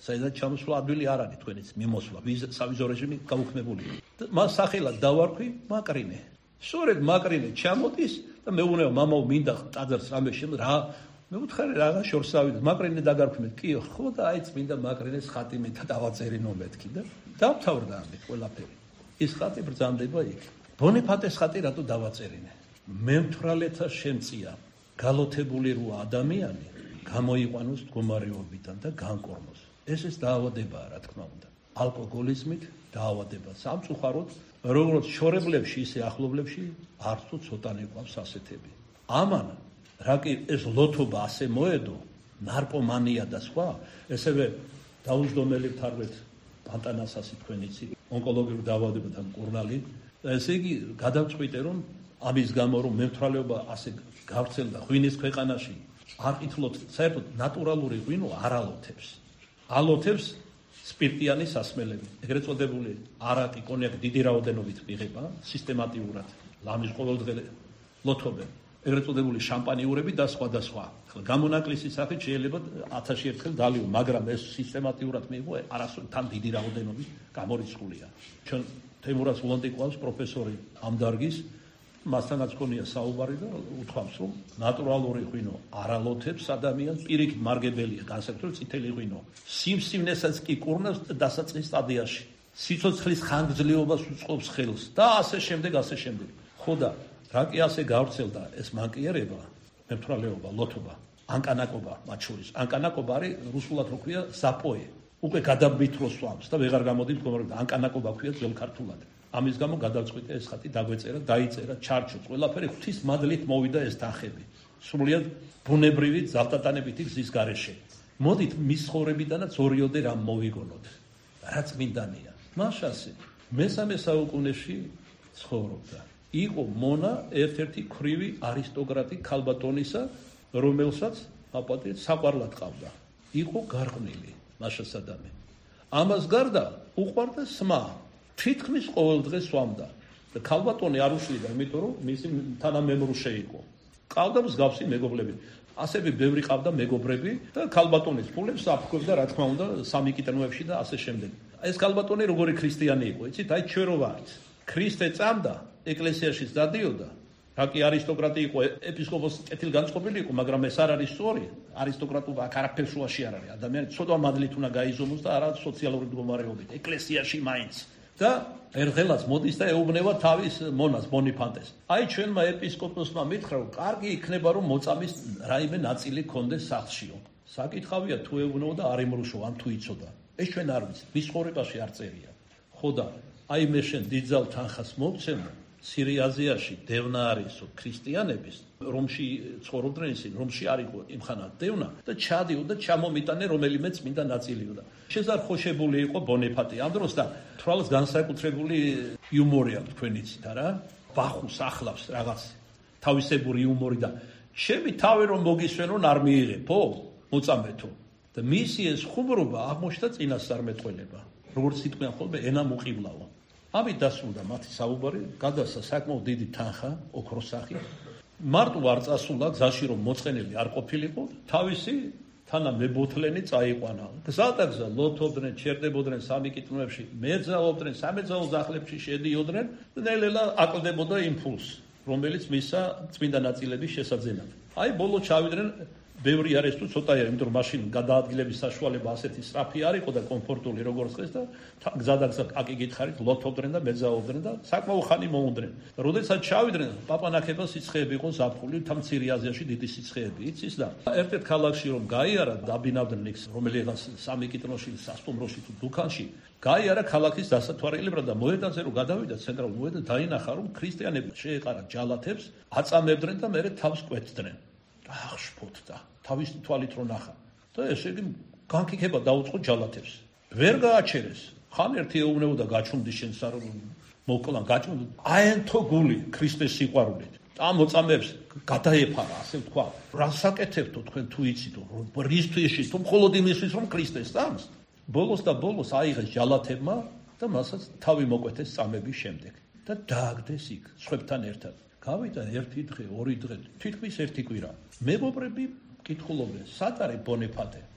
საერთოდ ჩამოსვლა ადვილი არ არის თქვენიც მიმოსვლა, სავიზო რეჟიმი გაუქმებულია. მას სახელად დავარქვი მაკრინე. სწორედ მაკრინე ჩამოდის და მეუბნება მამაო მინდა ტაძარს რამე შემ რა მე ვუთხარი რაღა შორს ავიდეთ მაკრინე დაგარქვით კი ხო და აი წმინდა მაკრინეს ხატი მე და დავაწერინო მეთქი და დავთავრდა ამით ყველაფერი. ის ხატი ბრძანდება იქ. ბონიფატეს ხატი რატო დავაწერინე? მემთვრალეთა შემწია გალოთებული როა ადამიანი გამოიყვანოს მდგომარეობიდან და განკორმოს. ეს ეს დაავადებაა რა თქმა უნდა. ალკოჰოლიზმით დაავადება. სამწუხაროდ როგორც შორებლებში ისე ახლობლებში არც თუ ცოტანე ყავს ასეთები. ამან რა კი ეს ლოთობა ასე მოედო, ნარკომანია და სხვა, ესევე დაუჯდომელი თარგმნით პანტანასასი თქვენიცი, ონკოლოგიური დაავადებათა მკურნალი. ესე იგი გადავწყვიტე რომ ამის გამო რომ მემთვრალეობა ასე გავრცელდა ღვინის ქვეყანაში, არ კითხულობ საერთოდ ნატურალური ღვინო არ ალოთებს. ალოთებს სპირტიანი სასმელები, ეგრეთ წოდებული არაკი, კონიაკი დიდი რაოდენობით მიღება სისტემატიურად, ლამის ყოველდღე ლოთობენ. ეგრეთ წოდებული შამპანიურები და სხვა და სხვა. გამონაკლისის სახით შეიძლება ათასში ერთხელ დალიო, მაგრამ ეს სისტემატიურად მიიღო არასოდეს თან დიდი რაოდენობით გამორიცხულია. ჩვენ თემურას ულანდი ყავს პროფესორი ამ დარგის, მასთანაც ქონია საუბარი და უთქვამს რომ ნატურალური ღვინო არალოთებს ადამიანს, პირიქით მარგებელია, განსაკუთრებით წითელი ღვინო. სიმსივნესაც კი კურნავს დასაწყის სტადიაში. სიცოცხლის ხანგრძლივობას უწყობს ხელს და ასე შემდეგ, ასე შემდეგ. ხო და რა კი ასე გავრცელდა ეს მანკიერება, მემთვრალეობა, ლოთობა, ანკანაკობა მათ შორის. ანკანაკობა არის რუსულად რო ქვია ზაპოე. უკვე გადაბითროს სვამს და ვეღარ გამოდის მდგომარეობა. ანკანაკობა ქვია ძველ ქართულად. ამის გამო გადავწყვიტე ეს ხატი დაგვეწერა, დაიწერა, ჩარჩოც, ყველაფერი ღვთის მადლით მოვიდა ეს თანხები. სრულიად ბუნებრივი ძალტატანებითი გზის გარეშე. მოდით მის ცხოვრებიდანაც ორიოდე რამ მოვიგონოთ. რა წმინდანია. მაშასე მესამე საუკუნეში ცხოვრობდა. იყო მონა ერთ-ერთი ქვრივი არისტოკრატი ქალბატონისა, რომელსაც აპატიეთ საყვარლად ყავდა. იყო გარყვნილი მაშასადამე. ამას გარდა უყვარდა სმა. თითქმის ყოველ დღე სვამდა და ქალბატონი არ უშლიდა, იმიტომ რომ მისი თანამემრუშე იყო. ყავდა მსგავსი მეგობრები. ასები ბევრი ყავდა მეგობრები და ქალბატონის ფულებს აფრქვევდა რა თქმა უნდა სამი კიტნოებში და ასე შემდეგ. ეს ქალბატონი როგორი ქრისტიანი იყო, იცით? აი ჩვენ რო ვართ. ქრისტე წამდა, ეკლესიაში დადიოდა. რა კი არისტოკრატი იყო, ეპისკოპოსი კეთილგანწყობილი იყო, მაგრამ ეს არ არის სწორი. არისტოკრატობა აქ არაფერ შუაში არ არის. ადამიანი ცოტა მადლით უნდა გაიზომოს და არა სოციალური მდგომარეობით. ეკლესიაში მაინც და ერთხელაც მოდის და ეუბნება თავის მონას ბონიფანტეს. აი ჩვენმა ეპისკოპოსმა მითხრა რომ კარგი იქნება რომ მოწამის რაიმე ნაწილი ქონდეს სახლშიო. საკითხავია თუ ეუბნეო და არ იმრუშო ან თუ იცოდა. ეს ჩვენ არ ვიცით, მის ცხოვრებაში არ წერია. ხო და აი მე შენ დიდძალ თანხას მოვცემო სირიაზიაში დევნა არისო ქრისტიანების რომში ცხოვრობდნენ ისინი, რომში არ იყო იმხანა დევნა და ჩადიო და ჩამომიტანე რომელიმე წმინდა ნაწილიო და შეზარხოშებული იყო ბონიფატი ამ დროს და თვალს განსაკუთრებული იუმორი აქვს თქვენიცით არა? ბახუს ახლავს რაღაც თავისებური იუმორი და ჩემი თავი რომ მოგისვენონ არ მიიღებო მოწამეთო და მისი ეს ხუმრობა აღმოჩნდა წინასწარმეტყველება. როგორც იტყვიან ხოლმე ენა მოყივლაო. ამით დასრულდა მათი საუბარი, გადასცა საკმაოდ დიდი თანხა, ოქროს სახით. მარტო არ წასულა გზაში რომ მოწყენილი არ ყოფილიყო, თავისი თანამებოთლენი წაიყვანა. გზადაგზა ლოთობდნენ, ჩერდებოდნენ სამი კიტნოებში, მეძაობდნენ, სამეძაო ძახლებში შედიოდნენ და ნელ-ნელა აკლდებოდა იმპულს, რომელიც მისცა წმინდა ნაწილების შესაძენად. აი ბოლო ჩავიდნენ ბევრი არის თუ ცოტა არის, იმიტომ რომ მაშინ გადაადგილების საშუალება ასეთი სწრაფი არ იყო და კომფორტული როგორც დღეს და გზადაგზა აკი გითხარით ლოთობდნენ და მეძაობდნენ და საკმაო ხანი მოუნდნენ. როდესაც ჩავიდნენ, პაპანაკება სიცხეები იყო ზაფხული, თან მცირე აზიაში დიდი სიცხეები იცის და ერთ-ერთ ქალაქში რომ გაიარა დაბინავდნენ იქ რომელიღაც სამი კიტნოში, სასტუმროში თუ დუქანში, გაიარა ქალაქის დასათვალიერებლად და მოედანზე რომ გადავიდა ცენტრალურ მოედანზე დაინახა რომ ქრისტიანები შეეყარა ჯალათებს, აწამებდნენ და მერე თავს კვეთდნენ. აღშფოთდა თავის თვალით რო ნახა და ესე იგი განკითხება დაუწყო ჯალათებს. ვერ გააჩერეს. ხან ერთი ეუბნებოდა გაჩუმდი შენ სარო მოკლან გაჩუმდი. აენთო გული ქრისტეს სიყვარულით. ამ მოწამებს გადაეფარა, ასე ვთქვა. რა საკეთებთო თქვენ თუ იცით რომ რისთვის თუ მხოლოდ იმისთვის რომ ქრისტეს წამს. ბოლოს და ბოლოს აიღეს ჯალათებმა და მასაც თავი მოკვეთეს წამების შემდეგ და დააგდეს იქ სხვებთან ერთად. გავიდა ერთი დღე, ორი დღე, თითქმის ერთი კვირა. მეგობრები კითხულობდნენ, სად არის ბონიფატე?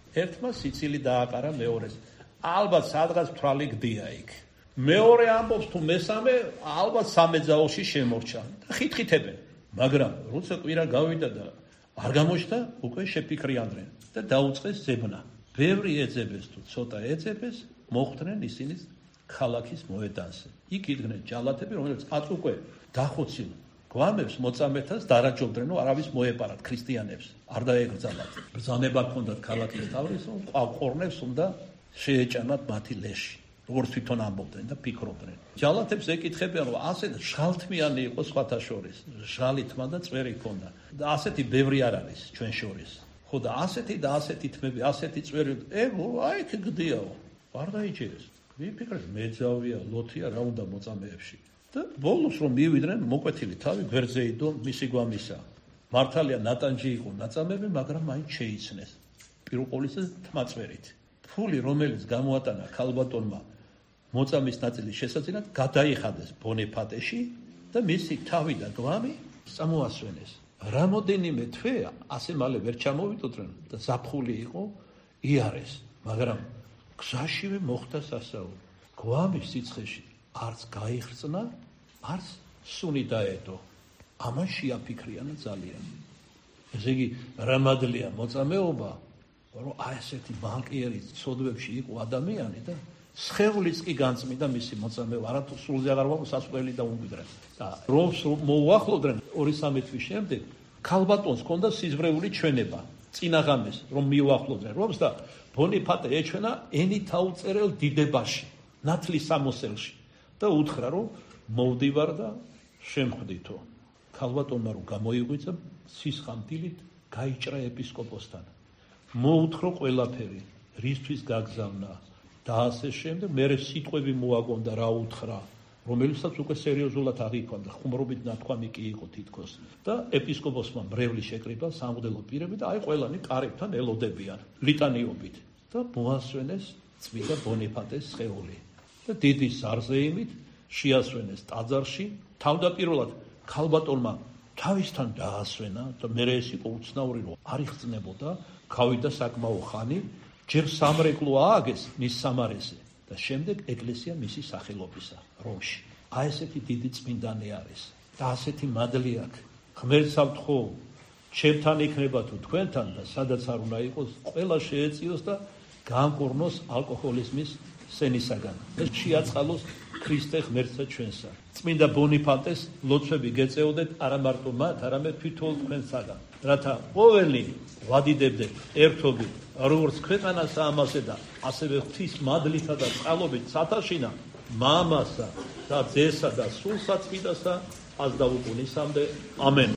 ერთმა სიცილი დააყარა მეორეს. ალბათ სადღაც თვალი გდია იქ. მეორე ამბობს თუ მესამე ალბათ სამეძაოში შემორჩა და ხითხითებენ. მაგრამ როცა კვირა გავიდა და არ გამოჩნდა, უკვე შეფიქრიანდნენ და დაუწყეს ზებნა. ბევრი ეძებეს თუ ცოტა ეძებეს, მოხვდნენ ისინი ქალაქის მოედანზე. იქ იდგნენ ჯალათები, რომლებიც ათ უკვე დახოცილ გვამებს მოწამეთას დარაჯობდნენ, რომ არავის მოეპარათ ქრისტიანებს, არ დაეგრძალათ. ბრძანება ჰქონდათ ქალაქის თავის, რომ ყორნებს უნდა შეეჭანათ მათი ლეში. როგორც თვითონ ამბობდნენ და ფიქრობდნენ. ჯალათებს ეკითხებიან, რომ ასე ჟალთმიანი იყო სხვათა შორის, ჟალი თმა და წვერი ჰქონდა. და ასეთი ბევრი არ არის ჩვენ შორის. ხო და ასეთი და ასეთი თმები, ასეთი წვერი, ეგ აი იქ გდიაო. არ დაიჭირეს. ვიფიქრეთ, მეძავია, ლოთია, რა უნდა მოწამეებში. და ბოლოს რომ მივიდნენ, მოკვეთილი თავი გვერდზე იდო მისი გვამისა. მართალია ნატანჯი იყო ნაწამები, მაგრამ მაინც შეიცნეს. პირველ ყოვლისა თმაწვერით. ფული, რომელიც გამოატანა ქალბატონმა მოწამის ნაწილის შესაძინად, გადაიხადეს ბონეფატეში და მისი თავი და გვამი წამოასვენეს. რამოდენიმე თვე ასე მალე ვერ ჩამოვიდოდნენ და ზაფხული იყო, იარეს, მაგრამ გზაშივე მოხდა სასაუბრო. გვამის სიცხეში არც გაიხრწნა, არც სუნი დაედო. ამან შეაფიქრიანა ძალიან. ესე იგი, რამადლია მოწამეობა, რომ აი ესეთი ბანკიერი ცოდვებში იყო ადამიანი და სხეულიც კი განწმიდა მისი მოწამეობა, არათუ სულზე აღარ მოსასწრელი და უმკვიდრე. და რომ მოუახლოვდნენ ორი სამი თვის შემდეგ, ქალბატონს ჰქონდა სიზმრეული ჩვენება, წინაღამეს რომ მიუახლოვდნენ რომს და ბონიფატე ეჩვენა ენით აუწერელ დიდებაში, ნათლის სამოსელში და უთხრა რომ მოვდივარ და შემხვდითო. ქალბატონმა რომ გამოიღვიძა, სისხამდილით გაიჭრა ეპისკოპოსთან. მოუთხრო ყველაფერი, რისთვის გაგზავნა და ასე შემდეგ, მერე სიტყვები მოაგონდა რა უთხრა, რომელსაც უკვე სერიოზულად აღიქვამდა, ხუმრობით ნათქვამი კი იყო თითქოს. და ეპისკოპოსმა მრევლი შეკრიბა სამღვდელო პირები და აი ყველანი კარებთან ელოდებიან ლიტანიობით და მოასვენეს წმინდა ბონიფატეს სხეული. და დიდი ზარზეიმით შეასვენეს ტაძარში, თავდაპირველად ქალბატონმა თავისთან დაასვენა და მერე ეს იყო უცნაური, რომ არ იხსნებოდა, გავიდა საკმაო ხანი, ჯერ სამრეკლო ააგეს მის სამარესზე და შემდეგ ეკლესია მისი სახელობისა რომში. აი ესეთი დიდი წმინდანი არის და ასეთი მადლი აქვს. ღმერთს ავთხოვ, ჩემთან იქნება თუ თქვენთან და სადაც არ უნდა იყოს, ყველა შეეწიოს და გაამკურნოს ალკოჰოლიზმის სენისაგან და შეაწყალოს ქრისტე ღმერთსა ჩვენსა. წმინდა ბონიფატეს ლოცვები გეწეოდეთ არა მარტო მათ, არამედ თვითონ თქვენსაგან, რათა ყოველი ვადიდებდეთ ერთობით, როგორც ქვეყანას ამასე და ასევე ღვთის მადლითა და წყალობით სათაშინა მამასა და ძესა და სულსა წმინდასა, ას და უკუნისამდე. ამენ.